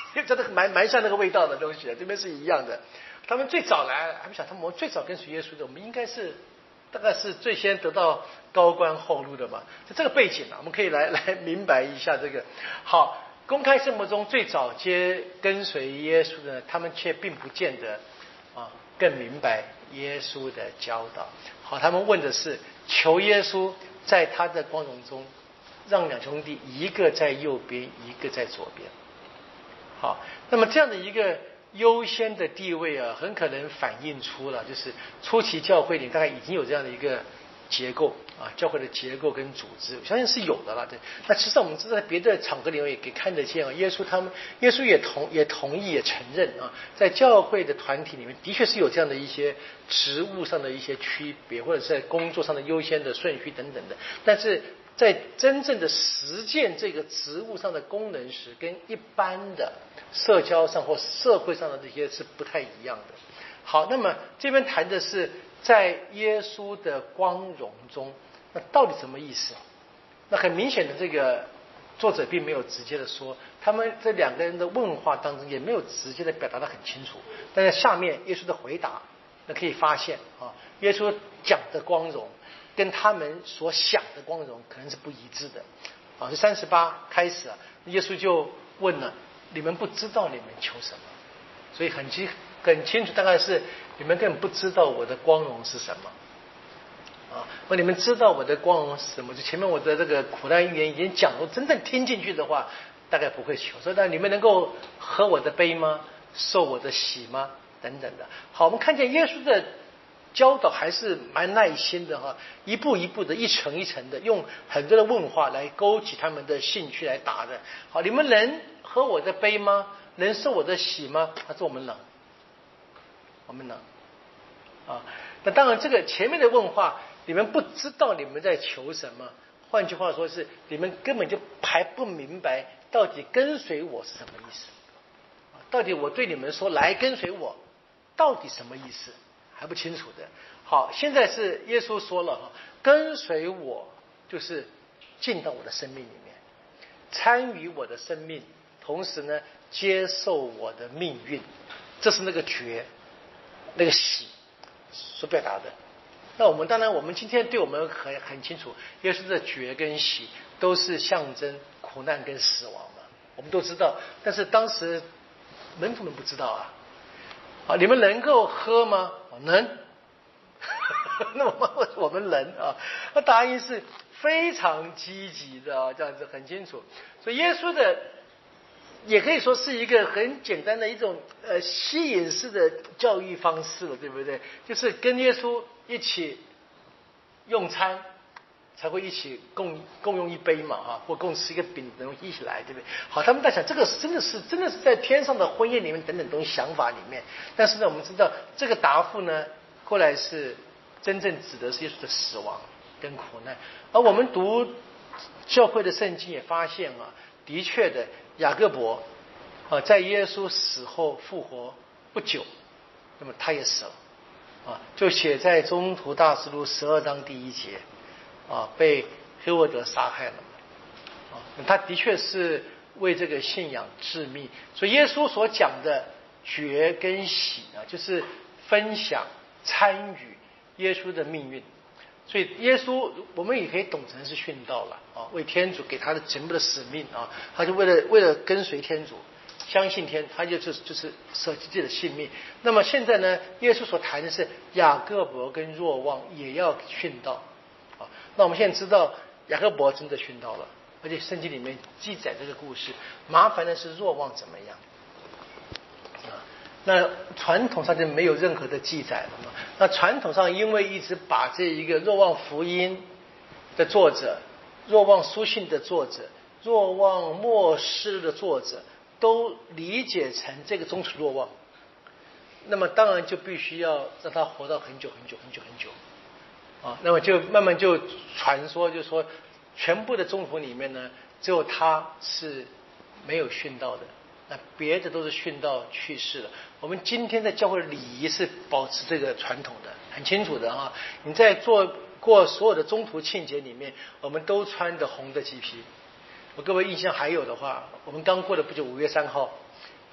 真的蛮蛮像那个味道的东西，这边是一样的。他们最早来，还没想他们最早跟随耶稣的，我们应该是大概是最先得到高官厚禄的嘛。就这个背景啊，我们可以来来明白一下这个。好，公开生活中最早接跟随耶稣的，他们却并不见得啊更明白耶稣的教导。好，他们问的是求耶稣在他的光荣中，让两兄弟一个在右边，一个在左边。好，那么这样的一个优先的地位啊，很可能反映出了就是初期教会里大概已经有这样的一个结构啊，教会的结构跟组织，我相信是有的了。对，那其实我们知道，在别的场合里面也可以看得见啊。耶稣他们，耶稣也同也同意也承认啊，在教会的团体里面，的确是有这样的一些职务上的一些区别，或者是在工作上的优先的顺序等等的。但是在真正的实践这个职务上的功能时，跟一般的社交上或社会上的这些是不太一样的。好，那么这边谈的是在耶稣的光荣中，那到底什么意思？那很明显的，这个作者并没有直接的说，他们这两个人的问话当中也没有直接的表达得很清楚。但是下面耶稣的回答，那可以发现啊，耶稣讲的光荣跟他们所想的光荣可能是不一致的。啊，这三十八开始啊，耶稣就问了：你们不知道你们求什么？所以很清很清楚，大概是你们根本不知道我的光荣是什么。啊，那你们知道我的光荣是什么？就前面我的这个苦难预言已经讲了，真正听进去的话，大概不会求。所以，那你们能够喝我的杯吗？受我的洗吗？等等的。好，我们看见耶稣的教导还是蛮耐心的哈，一步一步的，一层一层的，用很多的问话来勾起他们的兴趣来答的。好，你们能喝我的杯吗？能受我的洗吗？他说我们能，我们能。啊，那当然，这个前面的问话，你们不知道你们在求什么。换句话说是，你们根本就还不明白到底跟随我是什么意思。到底我对你们说来跟随我，到底什么意思？还不清楚的。好，现在是耶稣说了哈，跟随我就是进到我的生命里面，参与我的生命，同时呢接受我的命运，这是那个觉，那个喜所表达的。那我们当然，我们今天对我们很很清楚，耶稣的觉跟喜都是象征苦难跟死亡嘛，我们都知道。但是当时门徒们不知道啊。啊，你们能够喝吗？能。那我们我们能啊？那答案是非常积极的啊，这样子很清楚。所以耶稣的也可以说是一个很简单的一种呃吸引式的教育方式了，对不对？就是跟耶稣一起用餐，才会一起共共用一杯嘛，哈，或共吃一个饼，然后一起来，对不对？好，他们在想这个真的是真的是在天上的婚宴里面等等东西想法里面，但是呢，我们知道这个答复呢，后来是真正指的是耶稣的死亡跟苦难。而我们读教会的圣经也发现啊，的确的，雅各伯啊，在耶稣死后复活不久，那么他也死了啊，就写在中途大事录十二章第一节。啊，被黑沃德杀害了，啊，他的确是为这个信仰致命。所以耶稣所讲的觉跟喜啊，就是分享、参与耶稣的命运。所以耶稣我们也可以懂成是殉道了啊，为天主给他的全部的使命啊，他就为了为了跟随天主，相信天，他就是就是舍弃自己的性命。那么现在呢，耶稣所谈的是雅各伯跟若望也要殉道。那我们现在知道雅各伯真的殉道了，而且圣经里面记载这个故事。麻烦的是若望怎么样啊？那传统上就没有任何的记载了嘛。那传统上因为一直把这一个若望福音的作者、若望书信的作者、若望末世的作者都理解成这个宗徒若望，那么当然就必须要让他活到很久很久很久很久。啊，那么就慢慢就传说，就说全部的宗徒里面呢，只有他是没有殉道的，那别的都是殉道去世了。我们今天在教会的礼仪是保持这个传统的，很清楚的啊。你在做过所有的宗徒庆节里面，我们都穿的红的旗披。我各位印象还有的话，我们刚过了不久五月三号，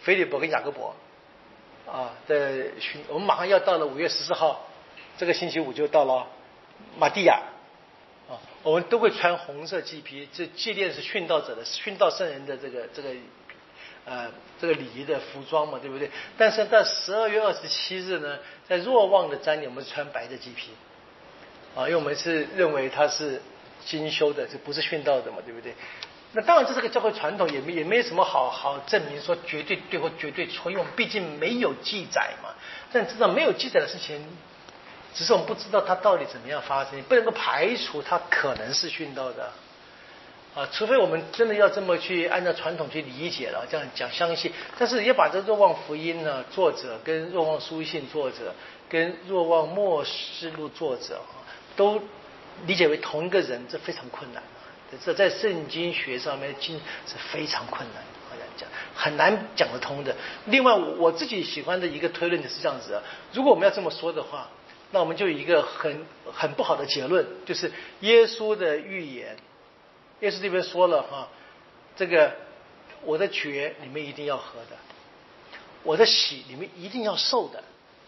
腓利伯跟雅各伯啊的巡，我们马上要到了五月十四号，这个星期五就到了马地亚啊，我们都会穿红色祭披，这祭奠是殉道者的殉道圣人的这个这个呃这个礼仪的服装嘛，对不对？但是到十二月二十七日呢，在若望的瞻礼，我们是穿白的祭披啊，因为我们是认为它是精修的，这不是殉道的嘛，对不对？那当然这是个教会传统，也没也没什么好好证明说绝对对或绝对错，因为我们毕竟没有记载嘛。但知道没有记载的事情，只是我们不知道它到底怎么样发生，不能够排除它可能是殉道的啊，除非我们真的要这么去按照传统去理解了，这样讲相信。但是也把这若望福音呢作者跟若望书信作者跟若望末世录作者啊，都理解为同一个人，这非常困难。这在圣经学上面经是非常困难，好像讲很难讲得通的。另外，我自己喜欢的一个推论是这样子啊，如果我们要这么说的话，那我们就有一个很很不好的结论，就是耶稣的预言，耶稣这边说了哈，这个我的血你们一定要喝的，我的喜你们一定要受的，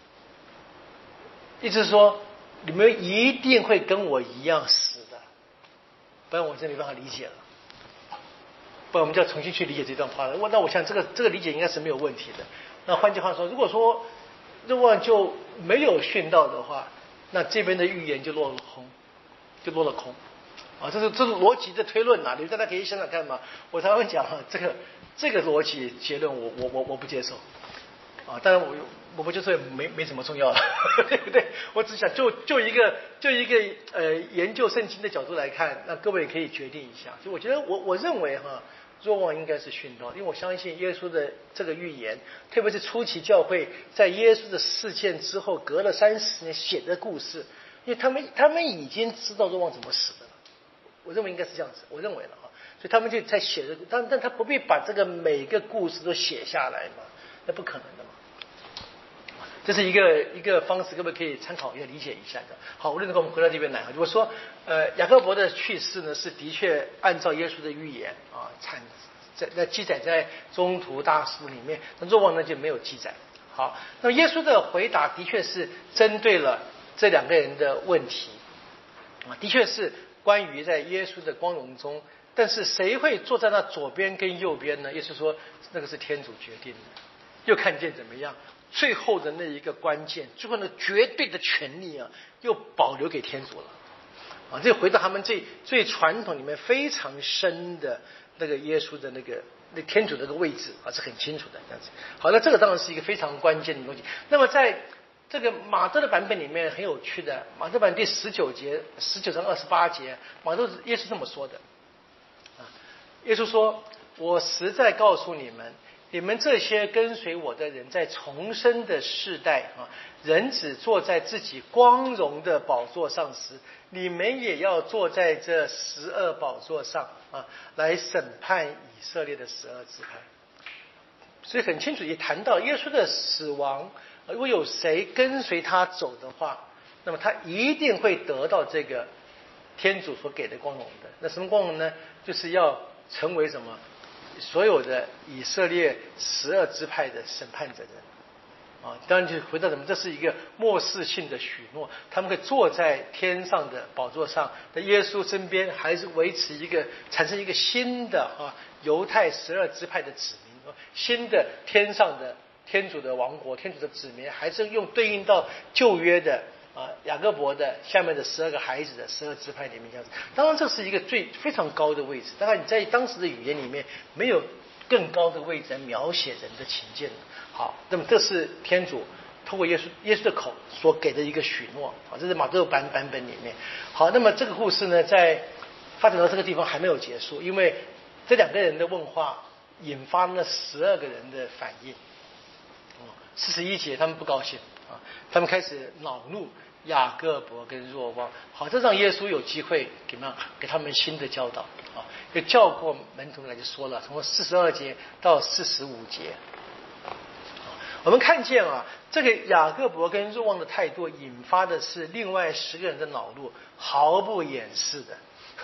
意思是说你们一定会跟我一样死的。不然我真没办法理解了，不然我们就要重新去理解这段话了。那我想这个这个理解应该是没有问题的。那换句话说，如果说若望就没有殉道的话，那这边的预言就落了空，就落了空啊！这是这是逻辑的推论呐、啊，你大家可以想想看嘛。我常常讲这个这个逻辑结论我，我我我不接受啊！当然我我不接受也没没什么重要了，对不对？我只想就就一个就一个呃研究圣经的角度来看，那各位可以决定一下。就我觉得我我认为哈，若望应该是殉道，因为我相信耶稣的这个预言，特别是初期教会在耶稣的事件之后，隔了三十年写的故事，因为他们他们已经知道若望怎么死的了，我认为应该是这样子，我认为了哈，所以他们就在写的，但但他不必把这个每个故事都写下来嘛，那不可能的嘛。这是一个一个方式，各位可以参考一下、理解一下的。好，无论如何，我们回到这边来。如果说，呃，雅各伯的去世呢，是的确按照耶稣的预言啊，产在那记载在中途大书里面，那若望呢就没有记载。好，那么耶稣的回答的确是针对了这两个人的问题啊，的确是关于在耶稣的光荣中，但是谁会坐在那左边跟右边呢？耶稣说，那个是天主决定的，又看见怎么样？最后的那一个关键，最后的绝对的权利啊，又保留给天主了啊！这回到他们最最传统里面非常深的那个耶稣的那个那天主的那个位置啊，是很清楚的这样子。好，那这个当然是一个非常关键的东西。那么在这个马窦的版本里面很有趣的，马窦版第十九节十九章二十八节，马窦耶稣这么说的啊，耶稣说：“我实在告诉你们。”你们这些跟随我的人，在重生的世代啊，人只坐在自己光荣的宝座上时，你们也要坐在这十二宝座上啊，来审判以色列的十二支派。所以很清楚也谈到耶稣的死亡，如果有谁跟随他走的话，那么他一定会得到这个天主所给的光荣的。那什么光荣呢？就是要成为什么？所有的以色列十二支派的审判者人啊，当然就回到什么？这是一个末世性的许诺，他们会坐在天上的宝座上，在耶稣身边，还是维持一个产生一个新的啊犹太十二支派的子民，新的天上的天主的王国，天主的子民，还是用对应到旧约的。啊，雅各伯的下面的十二个孩子的十二支派里面这样子，当然这是一个最非常高的位置。当然你在当时的语言里面没有更高的位置来描写人的情见。好，那么这是天主透过耶稣耶稣的口所给的一个许诺啊，这是马窦版版本里面。好，那么这个故事呢，在发展到这个地方还没有结束，因为这两个人的问话引发了十二个人的反应。哦，四十一节他们不高兴啊，他们开始恼怒。雅各伯跟若望，好，这让耶稣有机会给们给他们新的教导啊，就叫过门徒来就说了，从四十二节到四十五节，我们看见啊，这个雅各伯跟若望的态度引发的是另外十个人的恼怒，毫不掩饰的，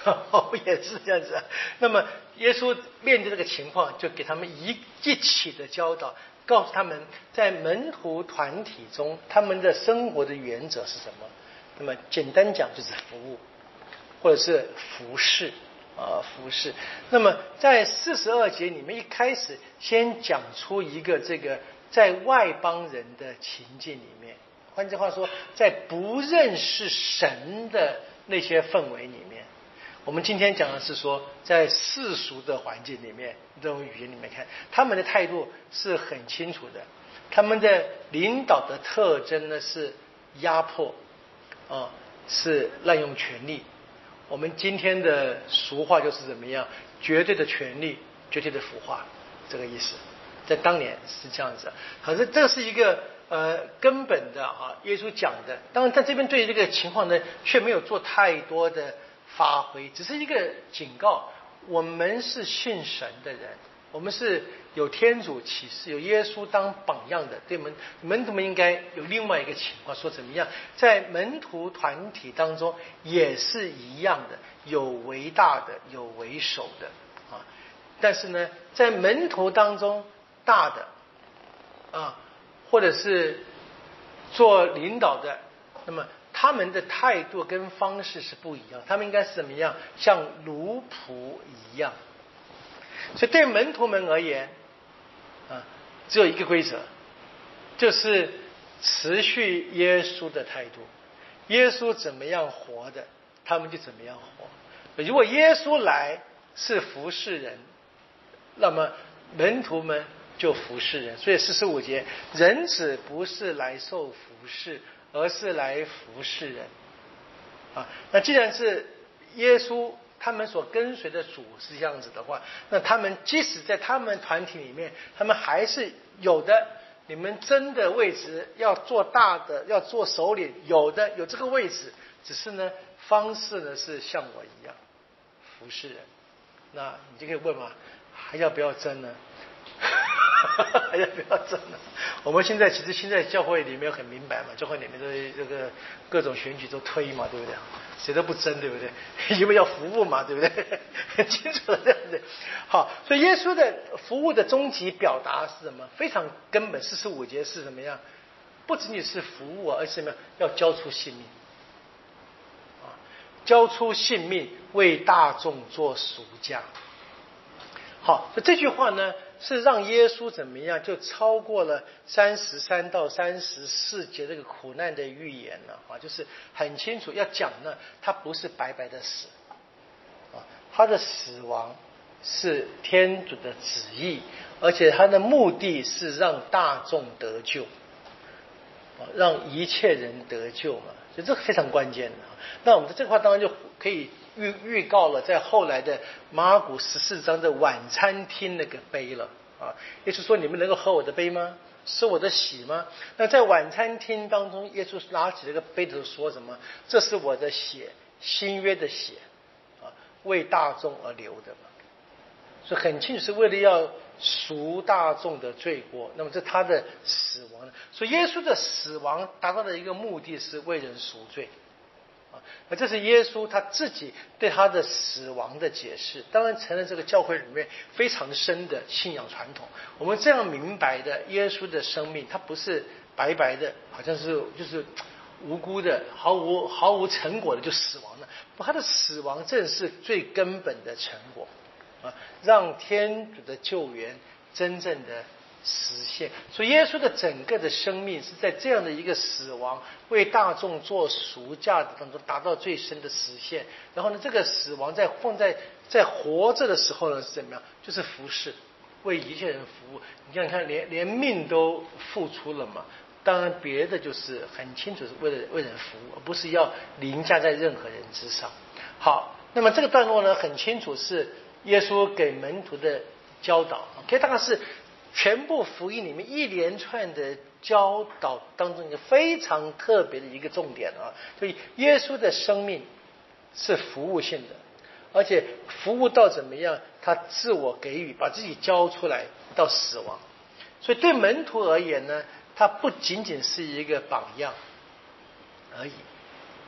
也是这样子、啊。那么耶稣面对这个情况，就给他们一一起的教导，告诉他们在门徒团体中，他们的生活的原则是什么。那么简单讲就是服务，或者是服侍啊，服侍。那么在四十二节里面，一开始先讲出一个这个在外邦人的情境里面，换句话说，在不认识神的那些氛围里面，我们今天讲的是说，在世俗的环境里面，这种语言里面看，他们的态度是很清楚的。他们的领导的特征呢是压迫啊，是滥用权力。我们今天的俗话就是怎么样？绝对的权力，绝对的腐化，这个意思。在当年是这样子，可是这是一个呃根本的啊，耶稣讲的。当然，在这边对这个情况呢，却没有做太多的发挥，只是一个警告：我们是信神的人，我们是有天主启示、有耶稣当榜样的，对门门徒们应该有另外一个情况，说怎么样，在门徒团体当中也是一样的，有为大的，有为首的啊。但是呢，在门徒当中，大的啊，或者是做领导的，那么他们的态度跟方式是不一样，他们应该是怎么样？像奴仆一样。所以对门徒们而言啊，只有一个规则，就是持续耶稣的态度。耶稣怎么样活的，他们就怎么样活。如果耶稣来是服侍人，那么门徒们就服侍人。所以四十五节，人子不是来受服侍，而是来服侍人啊。那既然是耶稣他们所跟随的主是这样子的话，那他们即使在他们团体里面，他们还是有的。你们真的位置要做大的，要做首领，有的有这个位置，只是呢方式呢是像我一样服侍人。那你就可以问嘛，还要不要争呢？还要不要争呢？我们现在其实现在教会里面很明白嘛，教会里面的这个各种选举都推嘛，对不对？谁都不争，对不对？因为要服务嘛，对不对？很清楚的这样子。好，所以耶稣的服务的终极表达是什么？非常根本。四十五节是什么样？不仅仅是服务，而是什么？要交出性命啊！交出性命，为大众做赎价。好，这句话呢，是让耶稣怎么样，就超过了三十三到三十四节这个苦难的预言了啊，就是很清楚要讲呢，他不是白白的死啊，他的死亡是天主的旨意，而且他的目的是让大众得救啊，让一切人得救嘛，所以这个非常关键的。那我们在这块当然就可以预预告了，在后来的马尔谷十四章的晚餐厅那个杯了啊，耶稣说：“你们能够喝我的杯吗？吃我的喜吗？”那在晚餐厅当中，耶稣拿起这个杯子说什么？这是我的血，新约的血啊，为大众而流的嘛。所以很清楚是为了要赎大众的罪过。那么这他的死亡，所以耶稣的死亡达到的一个目的是为人赎罪。而这是耶稣他自己对他的死亡的解释，当然承认这个教会里面非常深的信仰传统。我们这样明白的，耶稣的生命他不是白白的，好像是就是无辜的、毫无毫无成果的就死亡了。不，他的死亡正是最根本的成果啊，让天主的救援真正的实现。所以耶稣的整个的生命是在这样的一个死亡为大众做赎价的当中达到最深的实现。然后呢，这个死亡在放在在活着的时候呢是怎么样？就是服侍，为一切人服务。你想想看，连连命都付出了嘛。当然别的就是很清楚是为了为人服务，而不是要凌驾在任何人之上。好，那么这个段落呢很清楚是耶稣给门徒的教导，可以大概是全部福音里面一连串的教导当中一个非常特别的一个重点啊，所以耶稣的生命是服务性的，而且服务到怎么样，他自我给予，把自己交出来到死亡。所以对门徒而言呢，他不仅仅是一个榜样而已，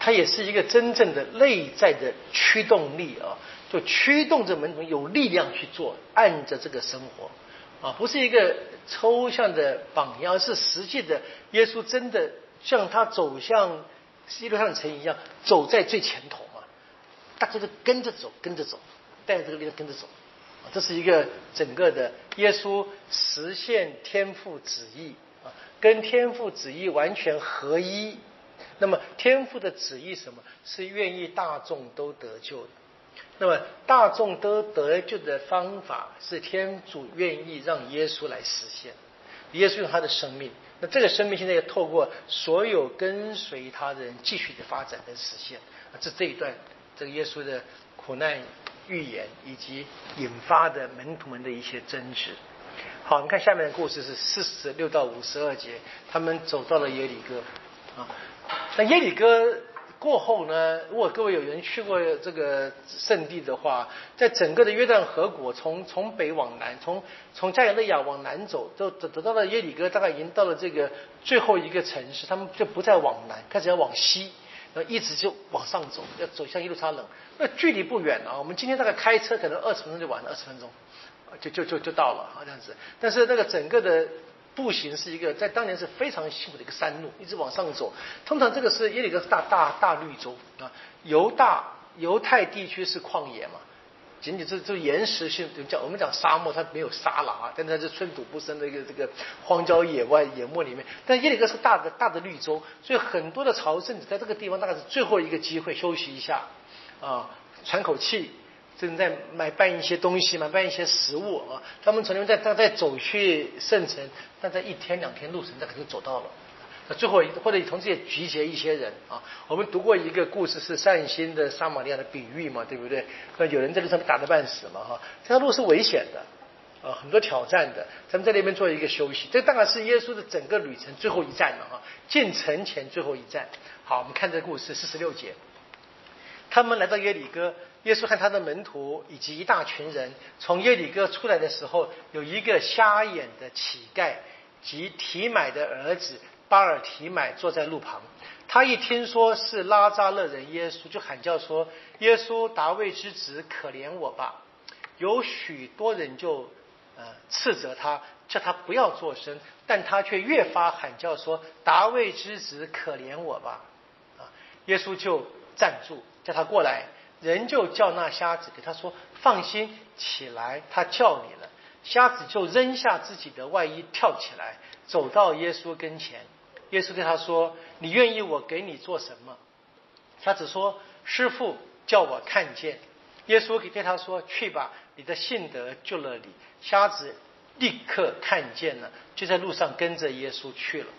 它也是一个真正的内在的驱动力啊，就驱动着门徒有力量去做，按着这个生活啊，不是一个抽象的榜样，而是实际的。耶稣真的像他走向耶路撒冷城一样，走在最前头嘛，大家都跟着走，跟着走，带着这个力量跟着走。这是一个整个的耶稣实现天父旨意啊，跟天父旨意完全合一。那么天父的旨意什么？是愿意大众都得救的。那么大众都得救的方法是天主愿意让耶稣来实现，耶稣用他的生命，那这个生命现在要透过所有跟随他的人继续的发展跟实现。这这一段这个耶稣的苦难预言以及引发的门徒们的一些争执。好，我们看下面的故事是四十六到五十二节，他们走到了耶里哥啊。那耶里哥过后呢，如果各位有人去过这个圣地的话，在整个的约旦河谷，从从北往南，从从加里肋亚往南走，都得得到了耶里哥，大概已经到了这个最后一个城市，他们就不再往南，开始要往西，然后一直就往上走，要走向耶路撒冷。那距离不远啊，我们今天大概开车可能二十分钟就完了，二十分钟就就就就到了啊这样子。但是那个整个的步行是一个在当年是非常辛苦的一个山路，一直往上走。通常这个是耶里哥是大大大绿洲啊，犹大犹太地区是旷野嘛，仅仅是这岩石性讲我们讲沙漠，它没有沙了啊，但它是寸土不生的一个这个荒郊野外野漠里面。但耶里哥是大的大的绿洲，所以很多的朝圣者在这个地方大概是最后一个机会休息一下啊，喘口气。正在买办一些东西，买办一些食物啊。他们从那边再再走去圣城，但在一天两天路程，他肯定走到了。那最后或者从这些集结一些人啊。我们读过一个故事，是善心的撒玛利亚的比喻嘛，对不对？那有人在路上被打得半死嘛，哈，这条路是危险的啊，很多挑战的。咱们在那边做一个休息，这当然是耶稣的整个旅程最后一站了哈，进城前最后一站。好，我们看这个故事四十六节，他们来到耶里哥。耶稣和他的门徒以及一大群人从耶里哥出来的时候，有一个瞎眼的乞丐及提买的儿子巴尔提买坐在路旁。他一听说是拉扎勒人耶稣，就喊叫说：耶稣，大卫之子，可怜我吧！有许多人就呃斥责他，叫他不要作声，但他却越发喊叫说：大卫之子，可怜我吧！啊，耶稣就站住，叫他过来。人就叫那瞎子，给他说：放心，起来，他叫你了。瞎子就扔下自己的外衣，跳起来，走到耶稣跟前。耶稣对他说：你愿意我给你做什么？瞎子说：师父，叫我看见。耶稣对他说：去吧，你的信德救了你。瞎子立刻看见了，就在路上跟着耶稣去了。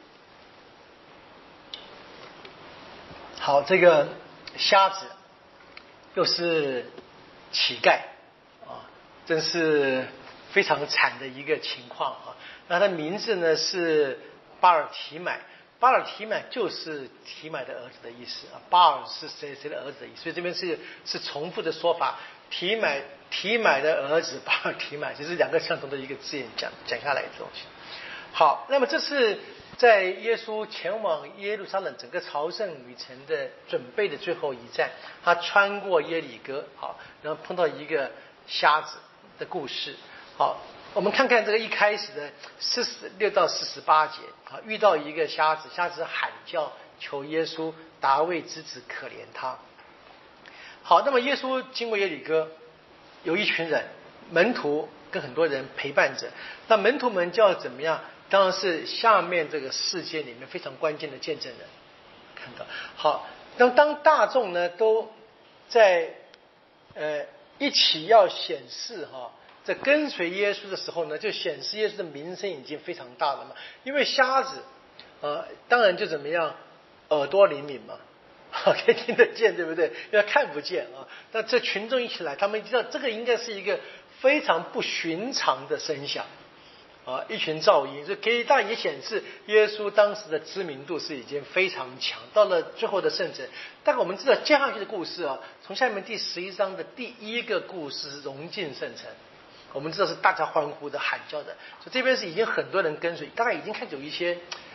好，这个瞎子又是乞丐啊，真是非常惨的一个情况啊。那他的名字呢是巴尔提买，巴尔提买就是提买的儿子的意思啊。巴尔是谁谁的儿子的意思，所以这边是是重复的说法。提买提买的儿子巴尔提买，就是两个相同的一个字眼讲讲下来的东西。好，那么这是在耶稣前往耶路撒冷整个朝圣旅程的准备的最后一站，他穿过耶里哥，好，然后碰到一个瞎子的故事。好，我们看看这个一开始的四十六到四十八节，好，遇到一个瞎子，瞎子喊叫求耶稣，大卫之子可怜他。好，那么耶稣经过耶里哥，有一群人，门徒跟很多人陪伴着，那门徒们就要怎么样？当然是下面这个事件里面非常关键的见证人。看到好，那当大众呢都在呃一起要显示哈，在跟随耶稣的时候呢，就显示耶稣的名声已经非常大了嘛。因为瞎子呃当然就怎么样，耳朵灵敏嘛，可以听得见，对不对？因为看不见啊。那这群众一起来，他们知道这个应该是一个非常不寻常的声响。啊，一群噪音，这可以大也显示耶稣当时的知名度是已经非常强。到了最后的圣城，但我们知道接下去的故事啊，从下面第十一章的第一个故事融进圣城，我们知道是大家欢呼的喊叫的，所以这边是已经很多人跟随，大概已经开始有一些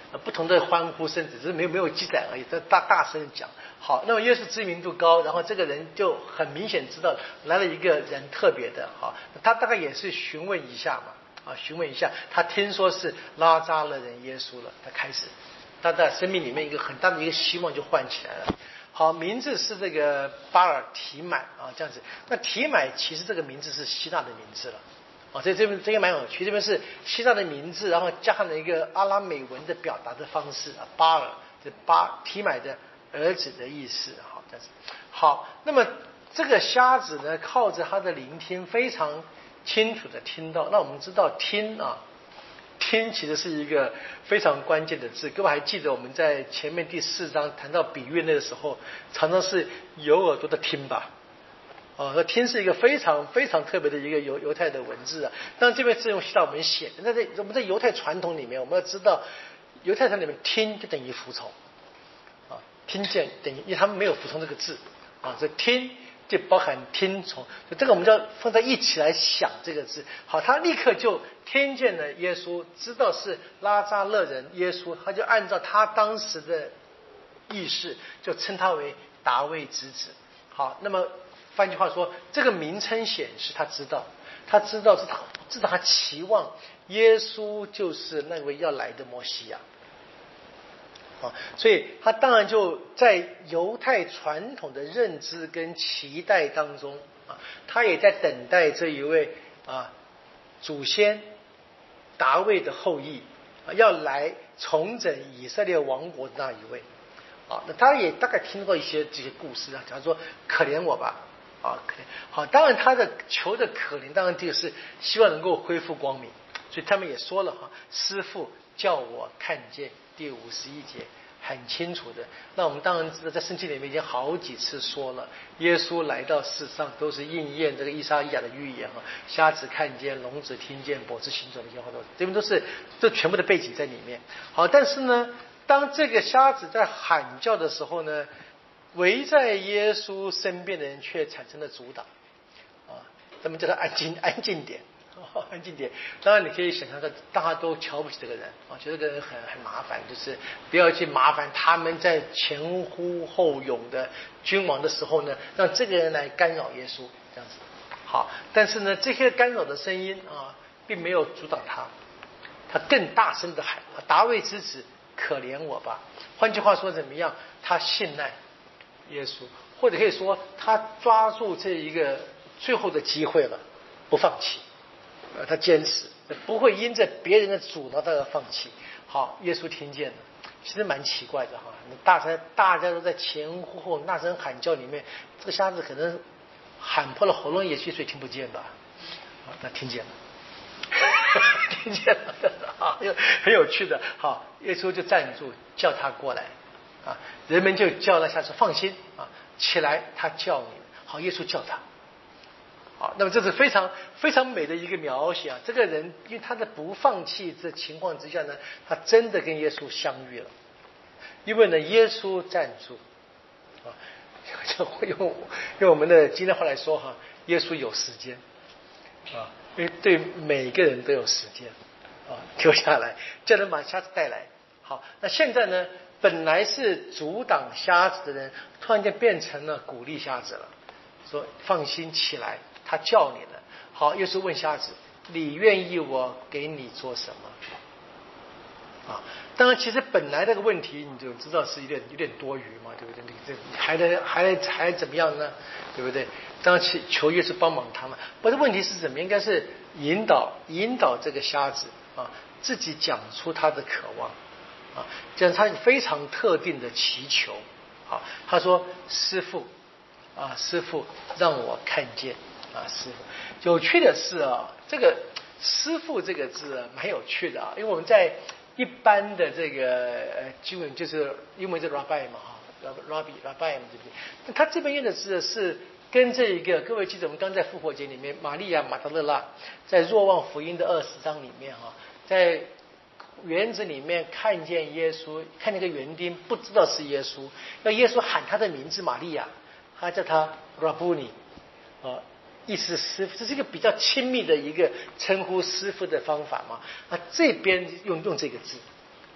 呃不同的欢呼声，只是没有没有记载而已，这大大声讲。好，那么耶稣知名度高，然后这个人就很明显知道来了一个人特别的，好，他大概也是询问一下嘛，啊，询问一下，他听说是拉扎勒人耶稣了，他开始，他在生命里面一个很大的一个希望就唤起来了。好，名字是这个巴尔提买啊，这样子。那提买其实这个名字是希腊的名字了，啊，所以这边这个蛮有趣，这边是希腊的名字，然后加上了一个阿拉美文的表达的方式啊，巴尔这巴提买的儿子的意思，好，这样子。好，那么这个瞎子呢，靠着他的聆听，非常清楚的听到。那我们知道听啊。听其实是一个非常关键的字，各位还记得我们在前面第四章谈到比喻那个时候，常常是有耳朵的听吧，哦，那听是一个非常非常特别的一个犹犹太的文字啊。当然这边是用希腊文写的，那在我们在犹太传统里面，我们要知道，犹太传里面听就等于服从，啊，听见等于，因为他们没有服从这个字，啊，所以听。就包含听从，就这个我们就要放在一起来想这个字。好，他立刻就听见了耶稣，知道是拉扎勒人耶稣，他就按照他当时的意识，就称他为达味之子。好，那么换句话说，这个名称显示他知道，他知道是他知道他期望耶稣就是那位要来的摩西亚。啊，所以他当然就在犹太传统的认知跟期待当中啊，他也在等待这一位啊祖先达味的后裔啊要来重整以色列王国的那一位啊。那他也大概听过一些这些故事啊，假如说可怜我吧啊，可怜好，当然他的求的可怜，当然就是希望能够恢复光明，所以他们也说了哈，师父叫我看见。第五十一节很清楚的，那我们当然知道，在圣经里面已经好几次说了，耶稣来到世上都是应验这个以赛亚的预言哈，瞎子看见，聋子听见，跛子行走的些话都，这边都是这全部的背景在里面。好，但是呢，当这个瞎子在喊叫的时候呢，围在耶稣身边的人却产生了阻挡啊，咱们叫他安静，安静点。哦，安静点。当然，你可以想象到，大家都瞧不起这个人啊，觉得这个人很很麻烦，就是不要去麻烦他们在前呼后拥的君王的时候呢，让这个人来干扰耶稣，这样子。好，但是呢，这些干扰的声音啊，并没有阻挡他，他更大声的喊：“达味之子，可怜我吧！”换句话说，怎么样？他信赖耶稣，或者可以说，他抓住这一个最后的机会了，不放弃。呃，他坚持不会因着别人的阻挠他而放弃。好，耶稣听见了，其实蛮奇怪的哈。大家大家都在前呼后大声喊叫里面，这个瞎子可能喊破了喉咙也许所以听不见吧。好，他听见了，听见了啊，很有趣的。好，耶稣就站住，叫他过来啊。人们就叫了瞎子，放心啊，起来，他叫你。好，耶稣叫他。好，那么这是非常非常美的一个描写啊！这个人因为他的不放弃这情况之下呢，他真的跟耶稣相遇了。因为呢，耶稣站住啊，用用我们的今天话来说哈，耶稣有时间啊，因为对每个人都有时间啊，留下来叫人把瞎子带来。好，那现在呢，本来是阻挡瞎子的人，突然间变成了鼓励瞎子了，说放心起来。他叫你了。好，耶稣问瞎子：“你愿意我给你做什么？”啊，当然，其实本来这个问题你就知道是有点有点多余嘛，对不对？你这还得还得还怎么样呢？对不对？当然求求耶稣帮忙他嘛。不是问题是什么？应该是引导引导这个瞎子啊，自己讲出他的渴望啊，这样他非常特定的祈求。好，他说：“师父啊，师父，让我看见。”啊，师傅，有趣的是啊，这个“师傅”这个字啊，蛮有趣的啊，因为我们在一般的这个呃经文就是英文是 rabbi 嘛哈 ，rabbi rabbi 对不对？他这边用的字是跟这一个，各位记得我们刚在复活节里面，玛利亚马达勒拉在若望福音的二十章里面哈，在园子里面看见耶稣，看见个园丁，不知道是耶稣，要耶稣喊他的名字玛利亚，他叫他 Rabboni 啊。意思是师傅，这是一个比较亲密的一个称呼师傅的方法嘛？啊，这边用用这个字，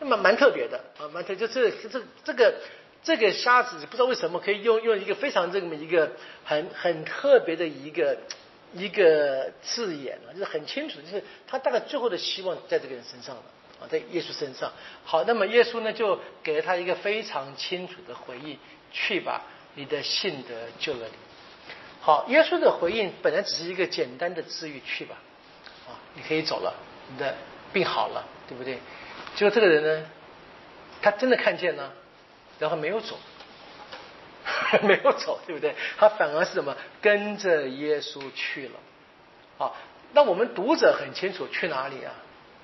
蛮蛮特别的啊，蛮特就是这这个这个瞎子不知道为什么可以用用一个非常这么一个很很特别的一个一个字眼啊，就是很清楚，就是他大概最后的希望在这个人身上了啊，在耶稣身上。好，那么耶稣呢就给了他一个非常清楚的回应：去吧，你的信德救了你。好，耶稣的回应本来只是一个简单的治愈，去吧，啊，你可以走了，你的病好了，对不对？结果这个人呢，他真的看见了，然后没有走，没有走，对不对？他反而是什么？跟着耶稣去了。好，那我们读者很清楚，去哪里啊？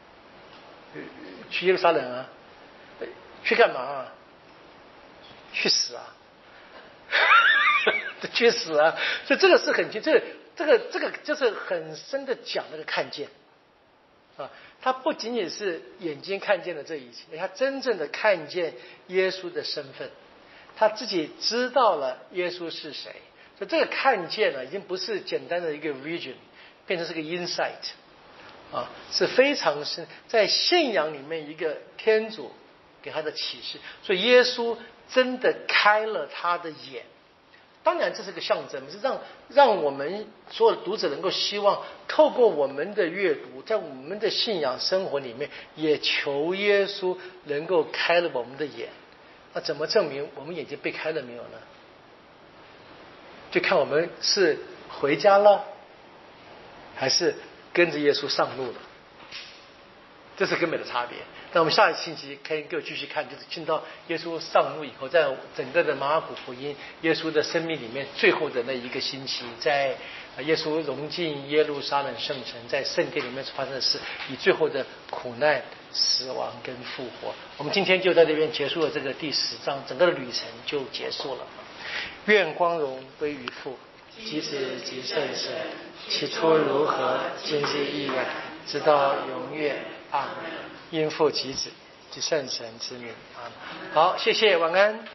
去耶路撒冷啊？去干嘛啊？去死啊！去死啊！所以这个是很清，这个这个这个就是很深的讲那个看见啊，他不仅仅是眼睛看见了这一切，他真正的看见耶稣的身份，他自己知道了耶稣是谁。所以这个看见呢，已经不是简单的一个 vision， 变成是个 insight 啊，是非常深，在信仰里面一个天主给他的启示。所以耶稣真的开了他的眼。当然这是个象征，是让让我们所有的读者能够希望透过我们的阅读，在我们的信仰生活里面，也求耶稣能够开了我们的眼。那怎么证明我们眼睛被开了没有呢？就看我们是回家了，还是跟着耶稣上路了，这是根本的差别。那我们下一星期可以给我继续看，就是进到耶稣上路以后，在整个的马尔谷福音，耶稣的生命里面最后的那一个星期，在耶稣融进耶路撒冷圣城，在圣殿里面发生的事，以最后的苦难、死亡跟复活。我们今天就在这边结束了这个第十章，整个的旅程就结束了。愿光荣归于父、及子及圣神，起初如何，今日亦然，直到永远。阿们。因父及子及圣神之名。阿们。好，谢谢，晚安。